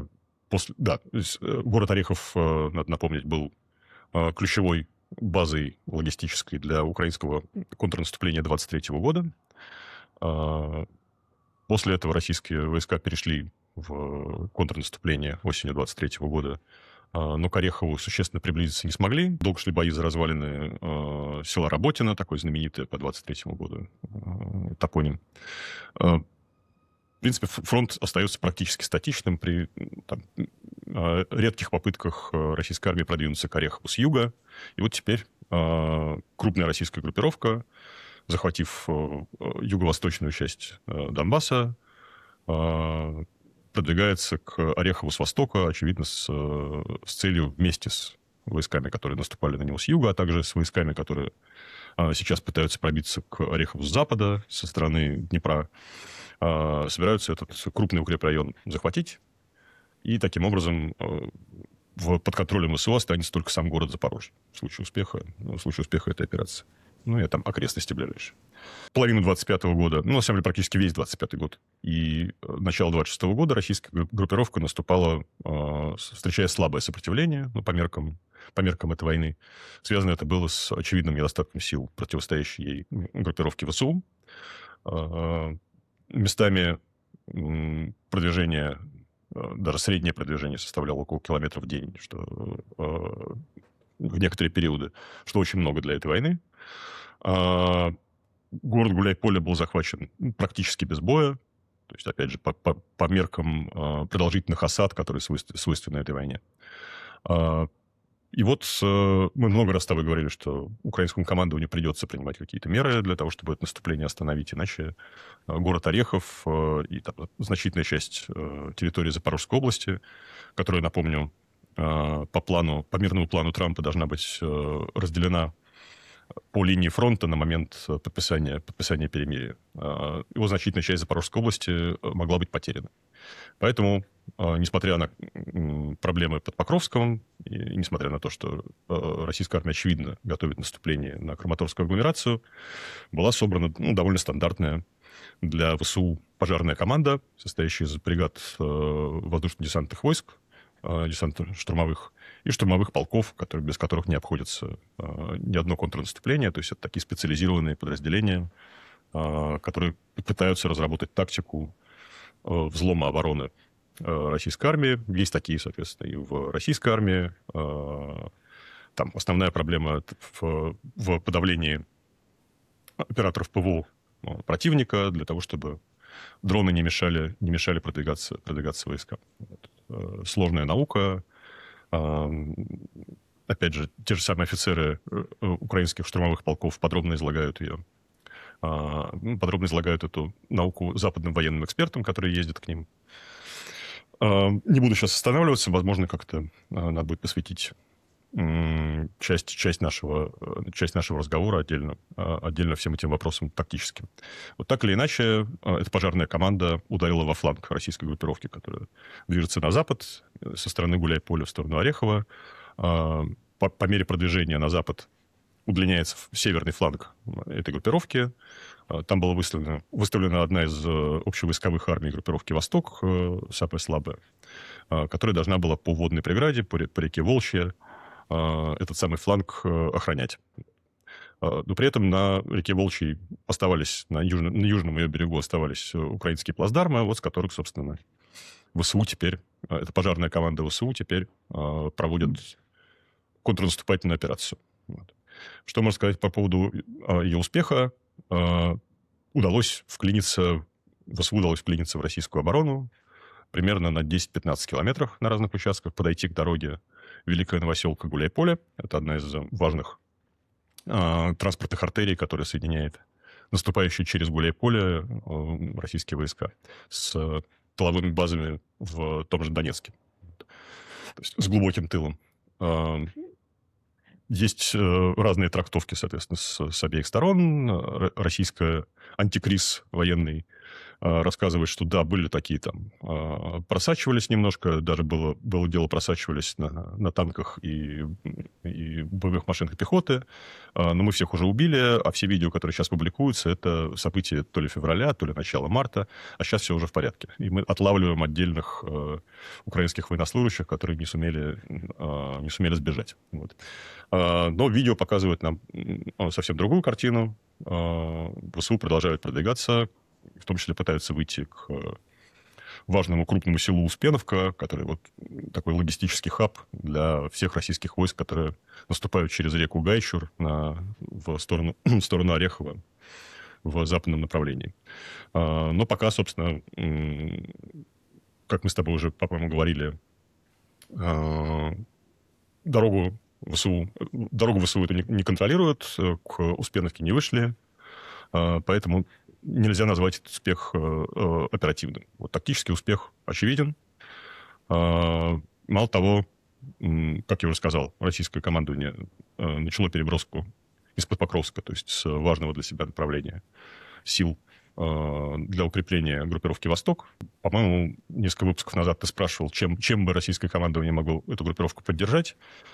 после, да, то есть, э, город Орехов, э, надо напомнить, был э, ключевой базой логистической для украинского контрнаступления двадцать третьего года. Э, после этого российские войска перешли в контрнаступление осенью двадцать третьего года, э, но к Орехову существенно приблизиться не смогли. Долго шли бои за развалины э, села Работино, такое знаменитое по двадцать третьему году э, топоним. Э, В принципе, фронт остается практически статичным при там, редких попытках российской армии продвинуться к Орехову с юга. И вот теперь крупная российская группировка, захватив юго-восточную часть Донбасса, продвигается к Орехову с востока, очевидно, с, с целью вместе с войсками, которые наступали на него с юга, а также с войсками, которые сейчас пытаются пробиться к Орехову с запада, со стороны Днепра, собираются этот крупный укрепрайон захватить, и таким образом в, под контролем ВСУ останется только сам город Запорожье в случае успеха, в случае успеха этой операции. Ну, и там окрестности ближайшие. Половину двадцать пятого года, ну, на самом деле, практически весь двадцать пятый год, и начало двадцать шестого года российская группировка наступала, встречая слабое сопротивление, ну, по меркам, по меркам этой войны. Связано это было с очевидным недостатком сил противостоящей ей группировки ВСУ. Местами продвижение, даже среднее продвижение составляло около километра в день, что в некоторые периоды, что очень много для этой войны. Город Гуляйполе был захвачен практически без боя, то есть, опять же, по, по, по меркам продолжительных осад, которые свойственны этой войне. И вот мы много раз с тобой говорили, что украинскому командованию придется принимать какие-то меры для того, чтобы это наступление остановить, иначе город Орехов и там, значительная часть территории Запорожской области, которая, напомню, по плану, по мирному плану Трампа должна быть разделена по линии фронта на момент подписания, подписания перемирия. Его значительная часть Запорожской области могла быть потеряна. Поэтому, несмотря на проблемы под Покровском, и несмотря на то, что российская армия, очевидно, готовит наступление на Краматорскую агломерацию, была собрана ну, довольно стандартная для ВСУ пожарная команда, состоящая из бригад воздушно-десантных войск, десантно-штурмовых, и штурмовых полков, которые, без которых не обходится э, ни одно контрнаступление. То есть это такие специализированные подразделения, э, которые пытаются разработать тактику э, взлома обороны э, российской армии. Есть такие, соответственно, и в российской армии. Э, там основная проблема в, в подавлении операторов ПВО противника для того, чтобы дроны не мешали, не мешали продвигаться, продвигаться войскам. Э, сложная наука. Опять же, те же самые офицеры украинских штурмовых полков подробно излагают ее. Подробно излагают эту науку западным военным экспертам, которые ездят к ним. Не буду сейчас останавливаться. Возможно, как-то надо будет посвятить часть, часть, нашего, часть нашего разговора отдельно, отдельно всем этим вопросам тактическим. Вот так или иначе, эта пожарная команда ударила во фланг российской группировки, которая движется на запад, со стороны Гуляйполя в сторону Орехова. По, по мере продвижения на запад удлиняется северный фланг этой группировки. Там была выставлена, выставлена одна из общевойсковых армий группировки «Восток», самая слабая, которая должна была по водной преграде, по, по реке Волчья, этот самый фланг охранять. Но при этом на реке Волчьей оставались, на, южном, на южном ее берегу оставались украинские плацдармы, вот с которых, собственно, ВСУ теперь, эта пожарная команда ВСУ теперь проводит контрнаступательную операцию. Вот. Что можно сказать по поводу ее успеха? Удалось вклиниться, ВСУ удалось вклиниться в российскую оборону примерно на десять-пятнадцать километрах на разных участках, подойти к дороге Великая Новоселка Гуляйполе. Это одна из важных э, транспортных артерий, которая соединяет наступающие через Гуляйполе э, российские войска с э, тыловыми базами в том же Донецке. То есть с глубоким тылом. Э, есть э, разные трактовки, соответственно, с, с обеих сторон. Российская антикриз военный рассказывает, что да, были такие там, просачивались немножко, даже было, было дело, просачивались на, на танках и, и боевых машинах пехоты, но мы всех уже убили, а все видео, которые сейчас публикуются, это события то ли февраля, то ли начала марта, а сейчас все уже в порядке. И мы отлавливаем отдельных украинских военнослужащих, которые не сумели, не сумели сбежать. Вот. Но видео показывает нам совсем другую картину. ВСУ продолжают продвигаться, в том числе пытаются выйти к важному крупному селу Успеновка, который вот такой логистический хаб для всех российских войск, которые наступают через реку Гайчур на, в, сторону, в сторону Орехова в западном направлении. Но пока, собственно, как мы с тобой уже, по-моему, говорили, дорогу ВСУ, дорогу ВСУ это не, не контролируют, к Успеновке не вышли, поэтому нельзя назвать этот успех оперативным. Вот, тактический успех очевиден. Мало того, как я уже сказал, российское командование начало переброску из-под Покровска, то есть с важного для себя направления сил для укрепления группировки «Восток». По-моему, несколько выпусков назад ты спрашивал, чем, чем бы российское командование могло эту группировку поддержать.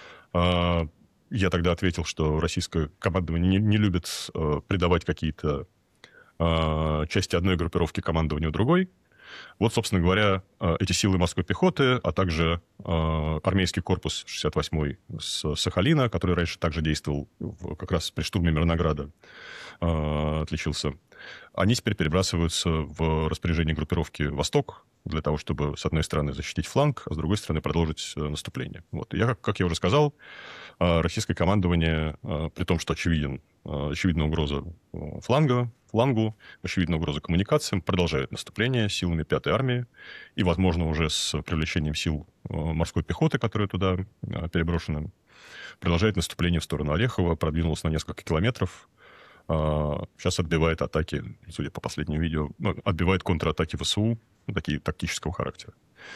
Я тогда ответил, что российское командование не, не любит придавать какие-то части одной группировки командованию другой. Вот, собственно говоря, эти силы морской пехоты, а также армейский корпус шестьдесят восьмой с Сахалина, который раньше также действовал как раз при штурме Мирнограда, отличился, они теперь перебрасываются в распоряжение группировки «Восток» для того, чтобы, с одной стороны, защитить фланг, а с другой стороны, продолжить наступление. Вот. Я, как я уже сказал, российское командование, при том, что очевиден, очевидна угроза фланга, флангу, очевидна угроза коммуникациям, продолжает наступление силами пятой армии и, возможно, уже с привлечением сил морской пехоты, которые туда переброшены, продолжает наступление в сторону Орехова, продвинулось на несколько километров. Сейчас отбивает атаки, судя по последним видео, отбивает контратаки ВСУ, такие тактического характера.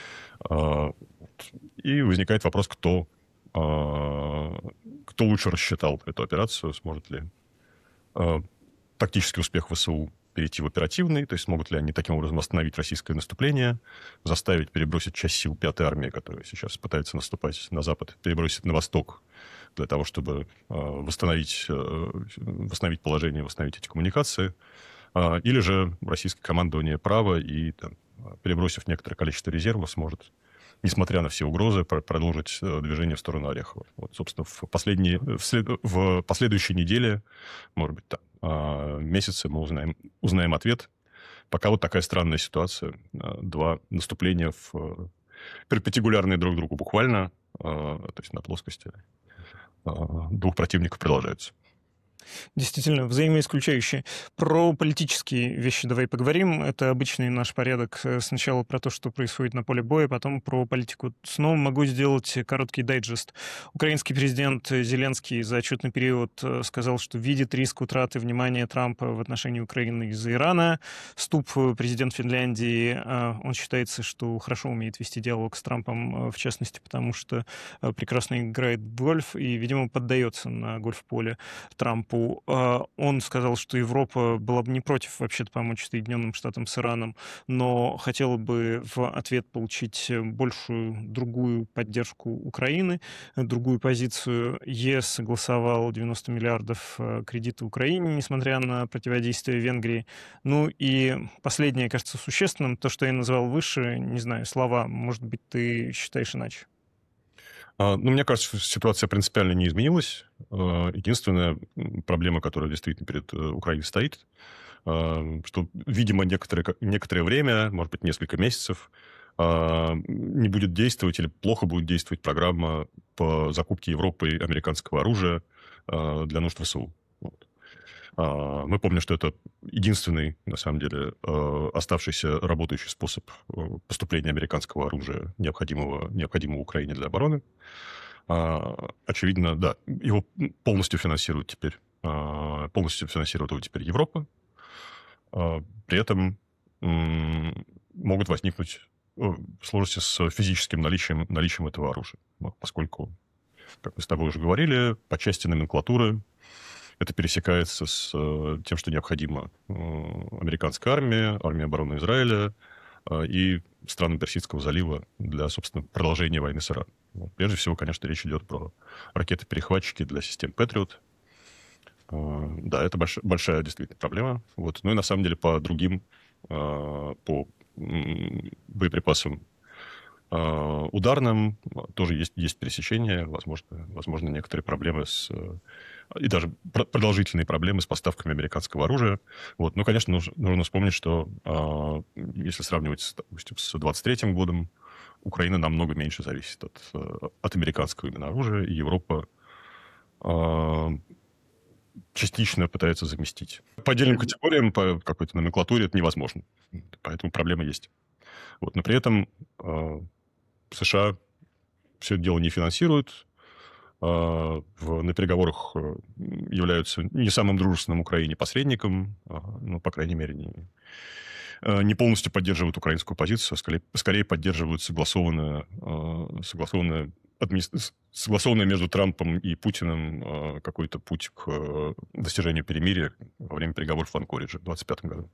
И возникает вопрос, кто, кто лучше рассчитал эту операцию, сможет ли тактический успех ВСУ перейти в оперативный, то есть смогут ли они таким образом остановить российское наступление, заставить перебросить часть сил пятой армии, которая сейчас пытается наступать на запад, перебросить на восток, для того, чтобы э, восстановить, э, восстановить положение, восстановить эти коммуникации. Э, или же российское командование право и, там, перебросив некоторое количество резервов, сможет, несмотря на все угрозы, про- продолжить э, движение в сторону Орехова. Вот, собственно, в, последние, в, след, в последующей неделе, может быть, там, э, месяце мы узнаем, узнаем ответ. Пока вот такая странная ситуация. Э, два наступления в, э, перпендикулярные друг другу буквально, э, то есть на плоскости двух противников продолжаются. Действительно, взаимоисключающие. Про политические вещи давай поговорим. Это обычный наш порядок. Сначала про то, что происходит на поле боя, потом про политику. Снова могу сделать короткий дайджест. Украинский президент Зеленский за отчетный период сказал, что видит риск утраты внимания Трампа в отношении Украины из-за Ирана. Ступ, президент Финляндии, он считается, что хорошо умеет вести диалог с Трампом, в частности, потому что прекрасно играет в гольф и, видимо, поддается на гольф-поле Трампу. Он сказал, что Европа была бы не против вообще-то помочь Соединенным Штатам с Ираном, но хотела бы в ответ получить большую другую поддержку Украины, другую позицию. ЕС согласовал девяносто миллиардов кредита Украине, несмотря на противодействие Венгрии. Ну и последнее, кажется, существенным, то, что я назвал выше, не знаю, слова, может быть, ты считаешь иначе? Ну, мне кажется, ситуация принципиально не изменилась. Единственная проблема, которая действительно перед Украиной стоит, что, видимо, некоторое, некоторое время, может быть, несколько месяцев, не будет действовать или плохо будет действовать программа по закупке Европой американского оружия для нужд ВСУ. Вот. Мы помним, что это единственный, на самом деле, оставшийся работающий способ поступления американского оружия, необходимого, необходимого Украине для обороны. Очевидно, да, его полностью финансирует теперь, полностью финансирует его теперь Европа. При этом могут возникнуть сложности с физическим наличием, наличием этого оружия, поскольку, как мы с тобой уже говорили, по части номенклатуры Это пересекается с тем, что необходимо американская армия, армия обороны Израиля и страны Персидского залива для, собственно, продолжения войны с Ираном. Прежде всего, конечно, речь идет про ракеты-перехватчики для систем Patriot. Да, это больш, большая действительно проблема. Вот. Ну и на самом деле по другим, по боеприпасам ударным тоже есть, есть пересечения, возможно, возможно, некоторые проблемы с... и даже продолжительные проблемы с поставками американского оружия. Вот. Ну, конечно, нужно, нужно вспомнить, что если сравнивать, допустим, с двадцать третьим годом, Украина намного меньше зависит от, от американского именно оружия, и Европа частично пытается заместить. По отдельным категориям, по какой-то номенклатуре это невозможно. Поэтому проблема есть. Вот. Но при этом э, США все это дело не финансируют, э, в, на переговорах являются не самым дружественным Украине посредником, э, ну, по крайней мере, не, э, не полностью поддерживают украинскую позицию, а скорее, скорее поддерживают согласованную, э, согласованную согласованный между Трампом и Путиным какой-то путь к достижению перемирия во время переговоров в Анкоридже в двадцать пятом году.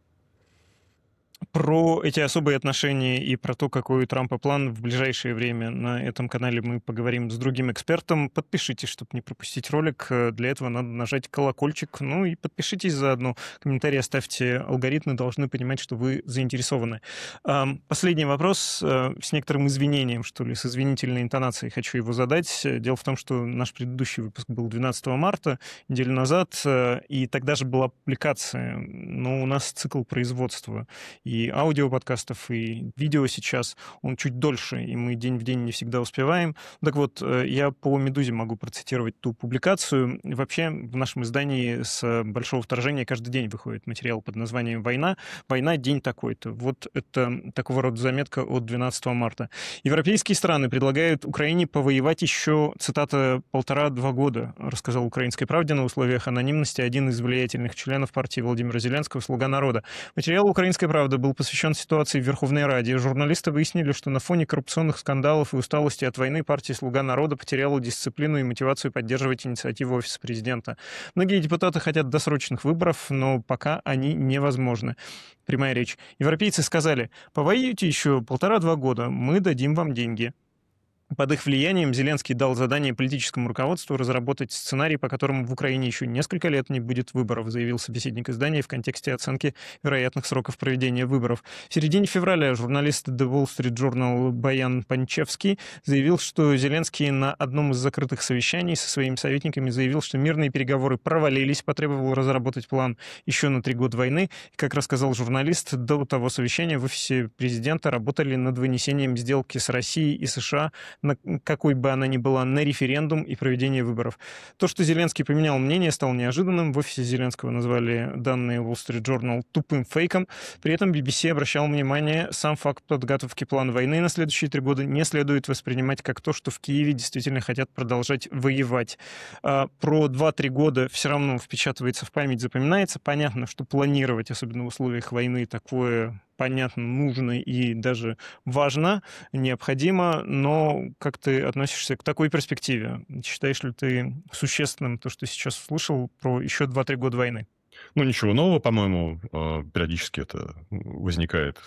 Про эти особые отношения и про то, какой у Трампа план в ближайшее время на этом канале мы поговорим с другим экспертом. Подпишитесь, чтобы не пропустить ролик. Для этого надо нажать колокольчик. Ну и подпишитесь заодно. Комментарии оставьте. Алгоритмы должны понимать, что вы заинтересованы. Последний вопрос с некоторым извинением, что ли, с извинительной интонацией хочу его задать. Дело в том, что наш предыдущий выпуск был двенадцатого марта, неделю назад, и тогда же была публикация. Но у нас цикл производства и аудиоподкастов, и видео сейчас, он чуть дольше, и мы день в день не всегда успеваем. Так вот, я по «Медузе» могу процитировать ту публикацию. Вообще, в нашем издании с «Большого вторжения» каждый день выходит материал под названием «Война». «Война. День такой-то». Вот это такого рода заметка от двенадцатого марта. Европейские страны предлагают Украине повоевать еще, цитата, «полтора-два года», рассказал «Украинской правде» на условиях анонимности один из влиятельных членов партии Владимира Зеленского «Слуга народа». Материал «Украинской правды» был посвящен ситуации в Верховной Раде. Журналисты выяснили, что на фоне коррупционных скандалов и усталости от войны партия «Слуга народа» потеряла дисциплину и мотивацию поддерживать инициативу Офиса президента. Многие депутаты хотят досрочных выборов, но пока они невозможны. Прямая речь. Европейцы сказали: «Повоюйте еще полтора-два года, мы дадим вам деньги». Под их влиянием Зеленский дал задание политическому руководству разработать сценарий, по которому в Украине еще несколько лет не будет выборов, заявил собеседник издания в контексте оценки вероятных сроков проведения выборов. В середине февраля журналист The Wall Street Journal Баян Панчевский заявил, что Зеленский на одном из закрытых совещаний со своими советниками заявил, что мирные переговоры провалились, потребовал разработать план еще на три года войны. И, как рассказал журналист, до того совещания в офисе президента работали над вынесением сделки с Россией и США, на какой бы она ни была, на референдум и проведение выборов. То, что Зеленский поменял мнение, стало неожиданным. В офисе Зеленского назвали данные Wall Street Journal тупым фейком. При этом би би си обращал внимание, сам факт подготовки плана войны на следующие три года не следует воспринимать как то, что в Киеве действительно хотят продолжать воевать. А про два-три года все равно впечатывается в память, запоминается. Понятно, что планировать, особенно в условиях войны, такое... понятно, нужно и даже важно, необходимо, но как ты относишься к такой перспективе? Считаешь ли ты существенным то, что сейчас услышал про еще два-три года войны? Ну, ничего нового, по-моему, периодически это возникает.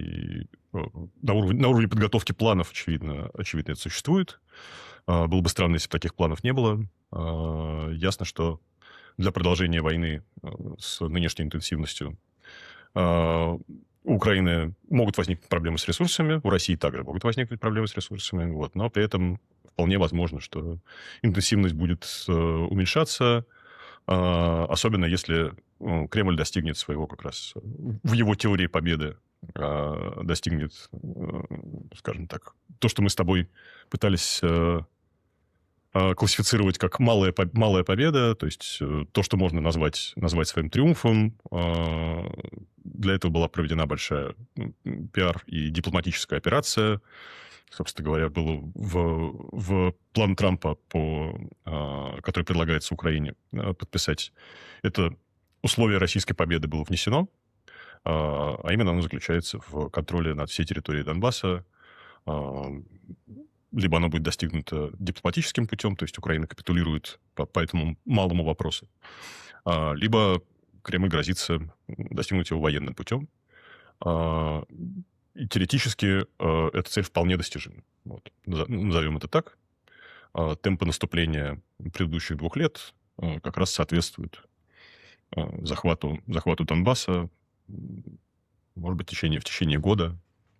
И на уровне, на уровне подготовки планов, очевидно, очевидно, это существует. Было бы странно, если бы таких планов не было. Ясно, что для продолжения войны с нынешней интенсивностью у Украины могут возникнуть проблемы с ресурсами, у России также могут возникнуть проблемы с ресурсами, вот, но при этом вполне возможно, что интенсивность будет уменьшаться, особенно если Кремль достигнет своего как раз, в его теории победы, достигнет, скажем так, то, что мы с тобой пытались классифицировать как малая, малая победа, то есть то, что можно назвать, назвать своим триумфом. Для этого была проведена большая пиар и дипломатическая операция. Собственно говоря, было в, в план Трампа, по, который предлагается Украине подписать, это условие российской победы было внесено, а именно оно заключается в контроле над всей территорией Донбасса. Либо оно будет достигнуто дипломатическим путем, то есть Украина капитулирует по, по этому малому вопросу, а, либо Кремль грозится достигнуть его военным путем. А, и теоретически а, эта цель вполне достижима. Вот. Назовем это так. А, темпы наступления предыдущих двух лет а, как раз соответствуют а, захвату, захвату Донбасса, может быть, в течение, в течение года,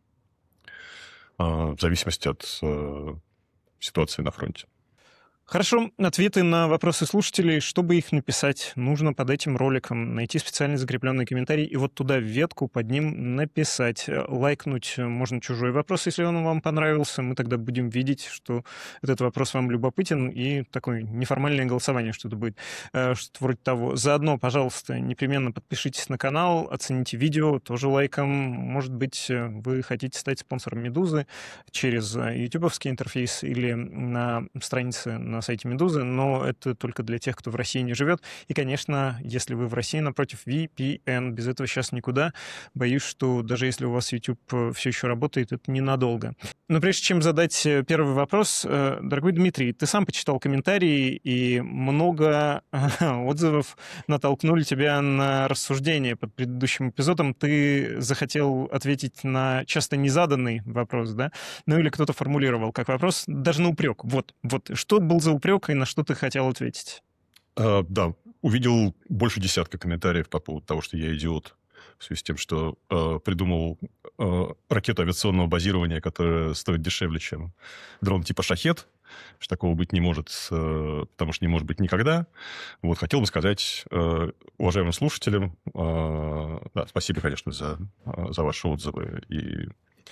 а, в зависимости от а, ситуации на фронте. Хорошо, ответы на вопросы слушателей. Чтобы их написать, нужно под этим роликом найти специально закрепленный комментарий и вот туда в ветку под ним написать. Лайкнуть можно чужой вопрос, если он вам понравился. Мы тогда будем видеть, что этот вопрос вам любопытен, и такое неформальное голосование что-то будет. Что-то вроде того. Заодно, пожалуйста, непременно подпишитесь на канал, оцените видео тоже лайком. Может быть, вы хотите стать спонсором «Медузы» через ютубовский интерфейс или на странице на сайте «Медузы», но это только для тех, кто в России не живет. И, конечно, если вы в России, напротив, ви пи эн. Без этого сейчас никуда. Боюсь, что даже если у вас YouTube все еще работает, это ненадолго. Но прежде чем задать первый вопрос, дорогой Дмитрий, ты сам почитал комментарии, и много отзывов натолкнули тебя на рассуждение под предыдущим эпизодом. Ты захотел ответить на часто незаданный вопрос, да? Ну или кто-то формулировал как вопрос, даже на упрек. Вот, вот, что был за упрек и на что ты хотел ответить? А, да, увидел больше десятка комментариев по поводу того, что я идиот, в связи с тем, что э, придумал э, ракету авиационного базирования, которая стоит дешевле, чем дрон типа «Шахед», что такого быть не может, э, потому что не может быть никогда. Вот, хотел бы сказать э, уважаемым слушателям, э, да, спасибо, конечно, за, за ваши отзывы и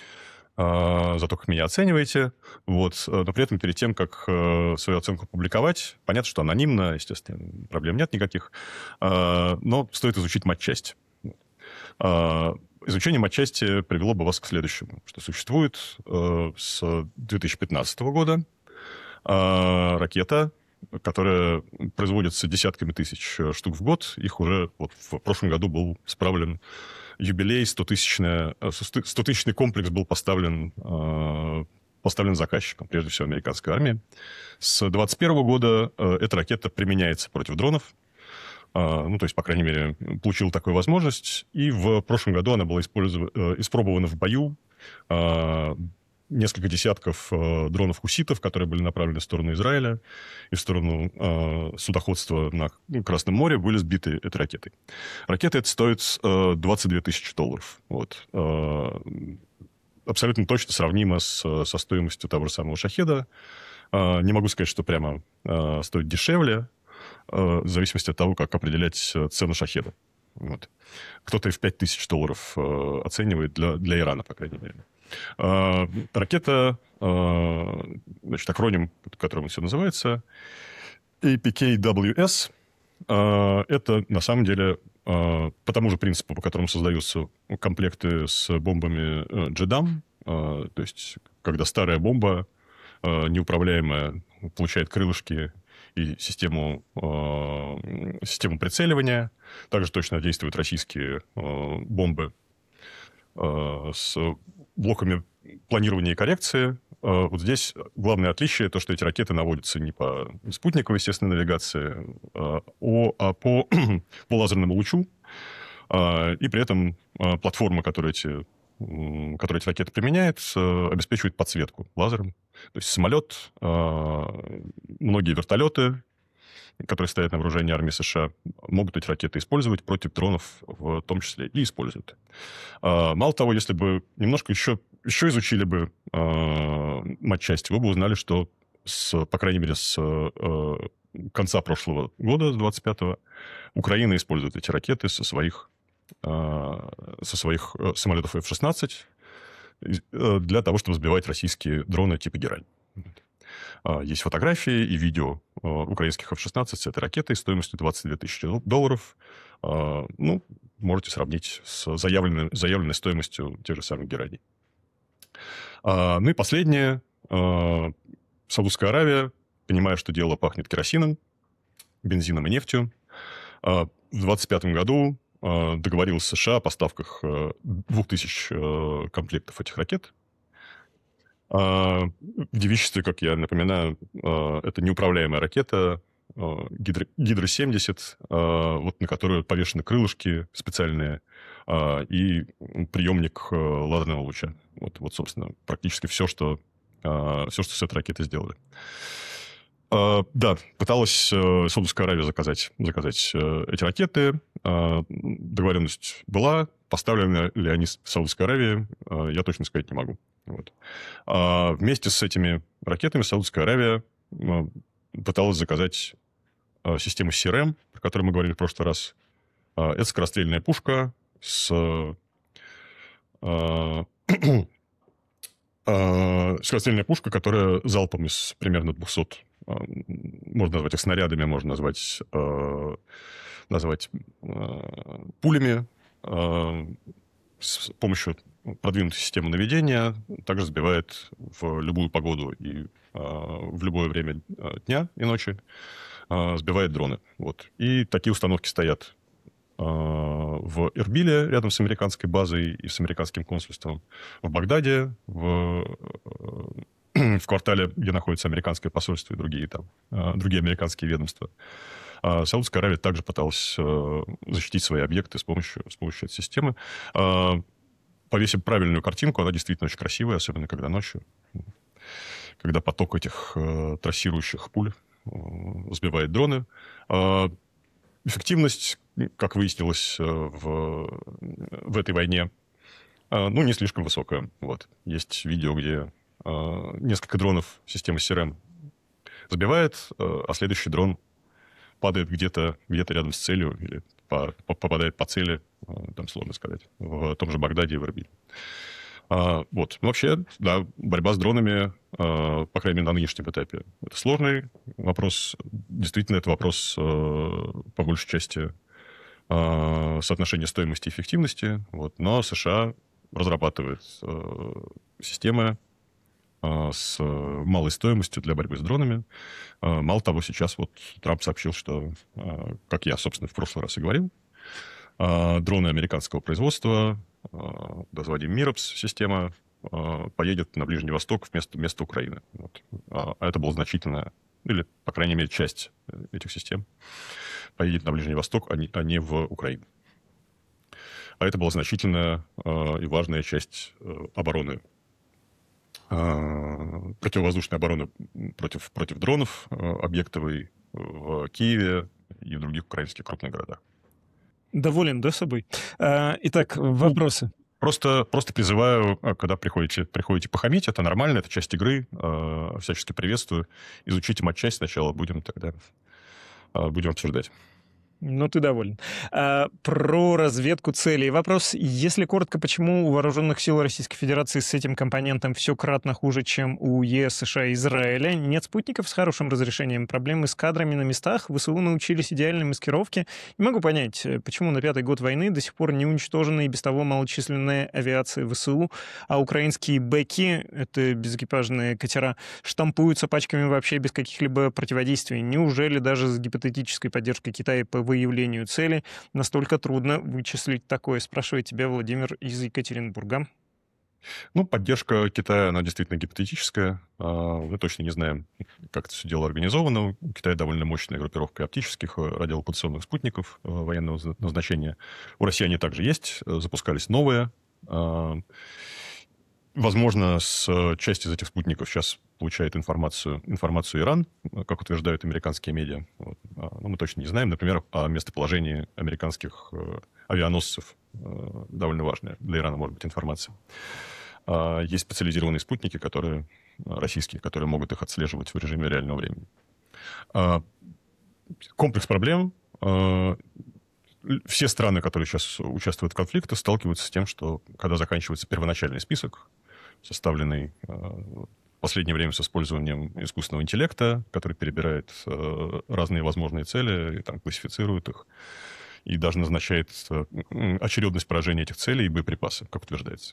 за то, как меня оцениваете. Вот. Но при этом перед тем, как свою оценку публиковать, понятно, что анонимно, естественно, проблем нет никаких, но стоит изучить матчасть. Изучение матчасти привело бы вас к следующему, что существует с две тысячи пятнадцатого года ракета, которая производится десятками тысяч штук в год. Их уже вот в прошлом году был справлен юбилей, стотысячный комплекс был поставлен, поставлен заказчиком, прежде всего американской армии. С двадцать первого года эта ракета применяется против дронов. Ну, то есть, по крайней мере, получила такую возможность. И в прошлом году она была испробована в бою. Несколько десятков э, дронов-хуситов, которые были направлены в сторону Израиля и в сторону э, судоходства на Красном море, были сбиты этой ракетой. Ракета эта стоит э, двадцать две тысячи долларов. Вот. Э, абсолютно точно сравнима с, со стоимостью того же самого «Шахеда». Э, не могу сказать, что прямо э, стоит дешевле, э, в зависимости от того, как определять цену «Шахеда». Вот. Кто-то и в пять тысяч долларов э, оценивает для, для Ирана, по крайней мере. Uh, ракета, uh, значит, акроним, которым все называется, эй пи кей дабл ю эс, uh, это на самом деле uh, по тому же принципу, по которому создаются комплекты с бомбами uh, джедам, uh, то есть когда старая бомба, uh, неуправляемая, получает крылышки и систему, uh, систему прицеливания. Также точно действуют российские uh, бомбы uh, с блоками планирования и коррекции. Вот здесь главное отличие, то, что эти ракеты наводятся не по спутниковой, естественно, навигации, а по, по лазерному лучу. И при этом платформа, которую эти, которую эти ракеты применяют, обеспечивает подсветку лазером. То есть самолет, многие вертолеты, которые стоят на вооружении армии США, могут эти ракеты использовать против дронов в том числе и используют. Мало того, если бы немножко еще, еще изучили бы матчасть, вы бы узнали, что, с, по крайней мере, с конца прошлого года, с двадцать пятого, Украина использует эти ракеты со своих, со своих самолетов эф шестнадцать для того, чтобы сбивать российские дроны типа «Герань». Есть фотографии и видео украинских эф шестнадцать с этой ракетой стоимостью двадцать две тысячи долларов. Ну, можете сравнить с заявленной, заявленной стоимостью тех же самых «Гераний». Ну и последнее. Саудовская Аравия, понимая, что дело пахнет керосином, бензином и нефтью, в двадцать пятом году договорилась с США о поставках двух тысяч комплектов этих ракет. В девичестве, как я напоминаю, это неуправляемая ракета, Гидро, Гидро семьдесят, вот, на которую повешены крылышки специальные, и приемник лазерного луча. Вот, вот, собственно, практически все, что, все, что с этой ракетой сделали. Да, пыталась Саудовская Аравия заказать, заказать эти ракеты. Договоренность была. Поставлены ли они в Саудовской Аравии, я точно сказать не могу. Вот. Вместе с этими ракетами Саудовская Аравия пыталась заказать систему си эр эм, про которую мы говорили в прошлый раз. Это скорострельная пушка с... скорострельная пушка, которая залпом из примерно двухсот, можно назвать их снарядами, можно назвать, назвать пулями, с помощью продвинутой системы наведения также сбивает в любую погоду и в любое время дня и ночи, сбивает дроны. Вот. И такие установки стоят в Эрбиле, рядом с американской базой и с американским консульством, в Багдаде, в, в квартале, где находится американское посольство и другие, там, другие американские ведомства. Саудовская Аравия также пыталась защитить свои объекты с помощью, с помощью этой системы. Повесим правильную картинку, она действительно очень красивая, особенно когда ночью, когда поток этих трассирующих пуль сбивает дроны. Эффективность, как выяснилось в, в этой войне, ну, не слишком высокая. Вот. Есть видео, где несколько дронов системы си эр эм сбивает, а следующий дрон падает где-то где рядом с целью или по, по, попадает по цели, там сложно сказать, в том же Багдаде и в Эрбиле. А, вот. Но вообще, да, борьба с дронами, а, по крайней мере, на нынешнем этапе, это сложный вопрос. Действительно, это вопрос, а, по большей части, а, соотношения стоимости и эффективности. Вот. Но США разрабатывает а, системы а, с малой стоимостью для борьбы с дронами. А, мало того, сейчас вот Трамп сообщил, что, а, как я, собственно, в прошлый раз и говорил, а, дроны американского производства, названием Мирапс система, поедет на Ближний Восток вместо, вместо Украины. Вот. А это была значительная, или, по крайней мере, часть этих систем поедет на Ближний Восток, а не, а не в Украину. А это была значительная и важная часть обороны, противовоздушной обороны против, против дронов объектовой в Киеве и в других украинских крупных городах. Доволен, да, собой? Итак, вопросы. Просто, просто призываю, когда приходите, приходите похамить, это нормально, это часть игры, всячески приветствую. Изучите матчасть сначала, будем тогда будем обсуждать. Ну, ты доволен. А, про разведку целей. Вопрос, если коротко, почему у вооруженных сил Российской Федерации с этим компонентом все кратно хуже, чем у ЕС, США и Израиля? Нет спутников с хорошим разрешением, проблемы с кадрами на местах, ВСУ научились идеальной маскировке. Не могу понять, почему на пятый год войны до сих пор не уничтожена и без того малочисленная авиация ВСУ, а украинские бэки, это безэкипажные катера, штампуются пачками вообще без каких-либо противодействий. Неужели даже с гипотетической поддержкой Китая по выявлению цели настолько трудно вычислить такое? Спрашивает тебя Владимир из Екатеринбурга. Ну, поддержка Китая, она действительно гипотетическая. Мы точно не знаем, как это все дело организовано. У Китая довольно мощная группировка оптических радиолокационных спутников военного назначения. У России они также есть, запускались новые. Возможно, с части из этих спутников сейчас получает информацию, информацию Иран, как утверждают американские медиа. Вот. Но мы точно не знаем. Например, о местоположении американских авианосцев. Довольно важная для Ирана может быть информация. Есть специализированные спутники, которые, российские, которые могут их отслеживать в режиме реального времени. Комплекс проблем. Все страны, которые сейчас участвуют в конфликте, сталкиваются с тем, что когда заканчивается первоначальный список, составленный в последнее время с использованием искусственного интеллекта, который перебирает разные возможные цели, и, там, классифицирует их, и даже назначает очередность поражения этих целей и боеприпасы, как утверждается.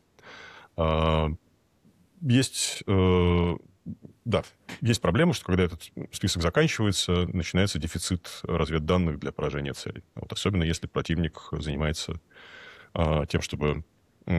Есть, да, есть проблема, что когда этот список заканчивается, начинается дефицит разведданных для поражения целей. Вот, особенно если противник занимается тем, чтобы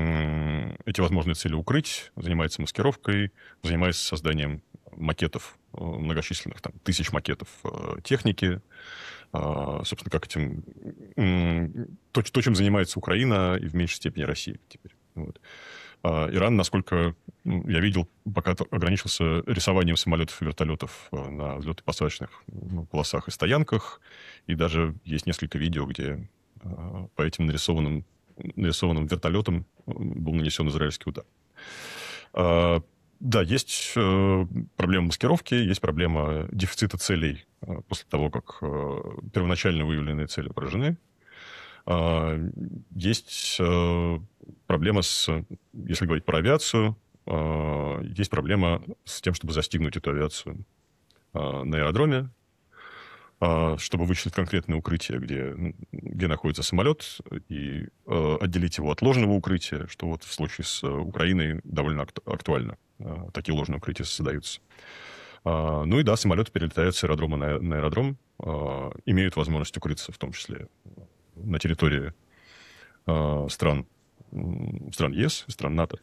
эти возможные цели укрыть, занимается маскировкой, занимается созданием макетов многочисленных там, тысяч макетов техники. Собственно, как этим... То, то, чем занимается Украина и в меньшей степени Россия теперь. Вот. Иран, насколько я видел, пока ограничился рисованием самолетов и вертолетов на взлетно-посадочных полосах и стоянках. И даже есть несколько видео, где по этим нарисованным, нарисованным вертолетам был нанесен израильский удар. Да, есть проблема маскировки, есть проблема дефицита целей после того, как первоначально выявленные цели поражены. Есть проблема с, если говорить про авиацию, есть проблема с тем, чтобы застигнуть эту авиацию на аэродроме, чтобы вычислить конкретное укрытие, где, где находится самолет, и отделить его от ложного укрытия, что вот в случае с Украиной довольно актуально. Такие ложные укрытия создаются. Ну и да, самолеты перелетают с аэродрома на, на аэродром, имеют возможность укрыться, в том числе на территории стран, стран ЕС, стран НАТО.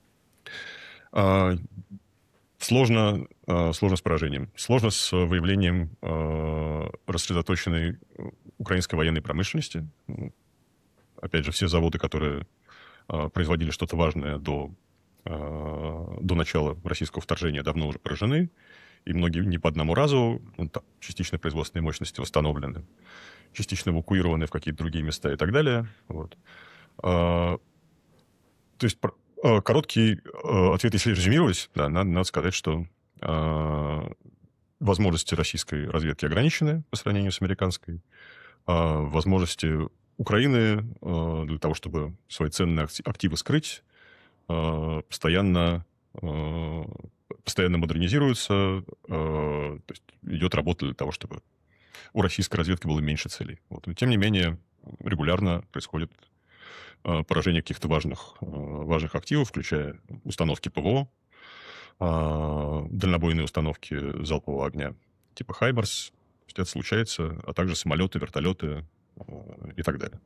Сложно, сложно с поражением. Сложно с выявлением рассредоточенной украинской военной промышленности. Опять же, все заводы, которые производили что-то важное до, до начала российского вторжения, давно уже поражены. И многие не по одному разу. Ну, там, частично производственные мощности восстановлены, частично эвакуированы в какие-то другие места и так далее. Вот. То есть... Короткий ответ, если резюмировать, да, надо, надо сказать, что э, возможности российской разведки ограничены по сравнению с американской. Э, возможности Украины э, для того, чтобы свои ценные активы скрыть, э, постоянно, э, постоянно модернизируются. Э, то есть идет работа для того, чтобы у российской разведки было меньше целей. Вот. Но, тем не менее, регулярно происходит поражение каких-то важных, важных активов, включая установки ПВО, дальнобойные установки залпового огня типа «Хаймарс». Это случается, а также самолеты, вертолеты и так далее.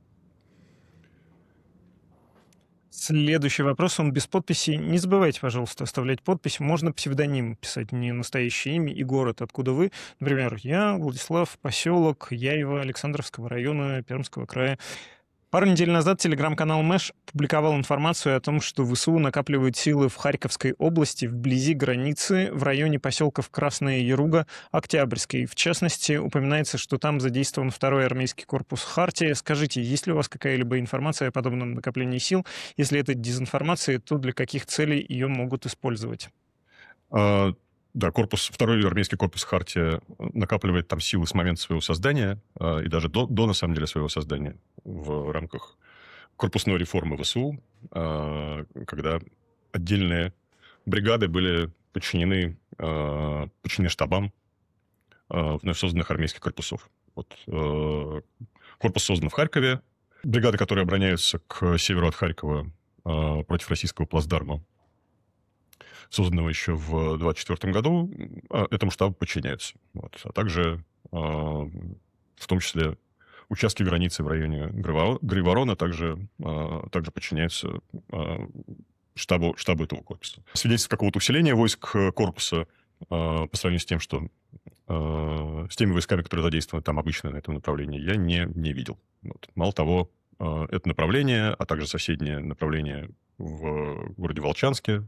Следующий вопрос, он без подписи. Не забывайте, пожалуйста, оставлять подпись. Можно псевдоним писать, не настоящее имя и город, откуда вы. Например, я, Владислав, поселок Яево, Александровского района, Пермского края. Пару недель назад телеграм-канал Мэш публиковал информацию о том, что ВСУ накапливают силы в Харьковской области, вблизи границы, в районе поселков Красная Яруга, Октябрьской. В частности, упоминается, что там задействован второй армейский корпус «Хартия». Скажите, есть ли у вас какая-либо информация о подобном накоплении сил? Если это дезинформация, то для каких целей ее могут использовать? А... Да, корпус, второй армейский корпус «Хартия» накапливает там силы с момента своего создания, и даже до, до на самом деле, своего создания в рамках корпусной реформы ВСУ, когда отдельные бригады были подчинены, подчинены штабам вновь созданных армейских корпусов. Вот, корпус создан в Харькове. Бригады, которые обороняются к северу от Харькова против российского плацдарма, созданного еще в двадцать четвёртом году, этому штабу подчиняются. Вот. А также, в том числе, участки границы в районе Грейворона также, также подчиняются штабу, штабу этого корпуса. Свидетельств какого-то усиления войск корпуса по сравнению с тем, что с теми войсками, которые задействованы там обычно на этом направлении, я не, не видел. Вот. Мало того, это направление, а также соседнее направление в городе Волчанске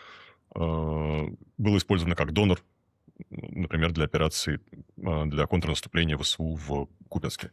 было использовано как донор, например, для операции, для контрнаступления ВСУ в Купянске.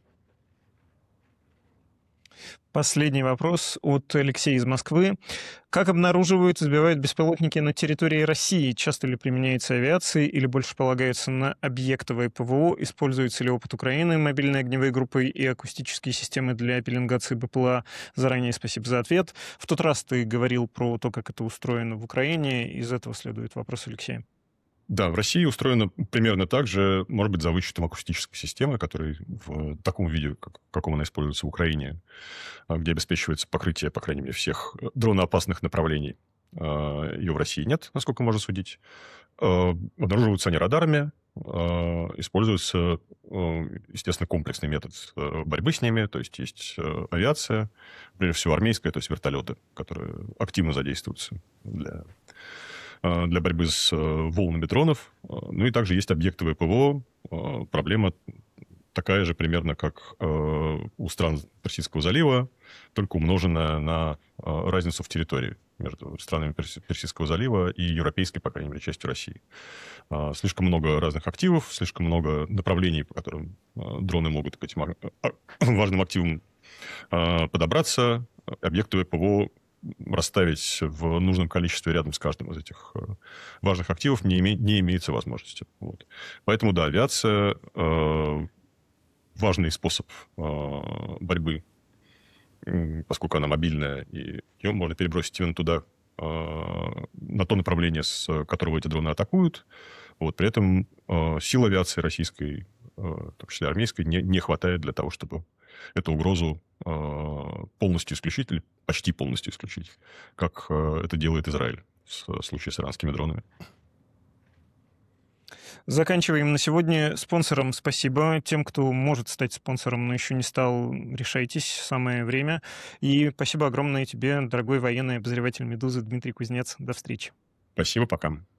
Последний вопрос от Алексея из Москвы. Как обнаруживают и сбивают беспилотники на территории России? Часто ли применяется авиация или больше полагается на объектовое ПВО? Используется ли опыт Украины, мобильные огневые группы и акустические системы для пеленгации БПЛА? Заранее спасибо за ответ. В тот раз ты говорил про то, как это устроено в Украине. Из этого следует вопрос Алексея. Да, в России устроено примерно так же, может быть, за вычетом акустической системы, которая в таком виде, как, каком она используется в Украине, где обеспечивается покрытие, по крайней мере, всех дроноопасных направлений. Ее в России нет, насколько можно судить. Обнаруживаются они радарами, используется, естественно, комплексный метод борьбы с ними, то есть есть авиация, прежде всего армейская, то есть вертолеты, которые активно задействуются для для борьбы с волнами дронов. Ну и также есть объектовое ПВО. Проблема такая же примерно, как у стран Персидского залива, только умноженная на разницу в территории между странами Персидского залива и европейской, по крайней мере, частью России. Слишком много разных активов, слишком много направлений, по которым дроны могут к этим важным активам подобраться. Объектовое ПВО расставить в нужном количестве рядом с каждым из этих важных активов не, име, не имеется возможности. Вот. Поэтому, да, авиация э, важный способ э, борьбы, поскольку она мобильная, и ее можно перебросить именно туда, э, на то направление, с которого эти дроны атакуют. Вот. При этом э, сил авиации российской, э, в том числе армейской, не, не хватает для того, чтобы эту угрозу э, полностью исключить, или почти полностью исключить, как э, это делает Израиль в случае с иранскими дронами. Заканчиваем на сегодня. Спонсорам спасибо. Тем, кто может стать спонсором, но еще не стал, решайтесь, самое время. И спасибо огромное тебе, дорогой военный обозреватель «Медузы» Дмитрий Кузнец. До встречи. Спасибо, пока.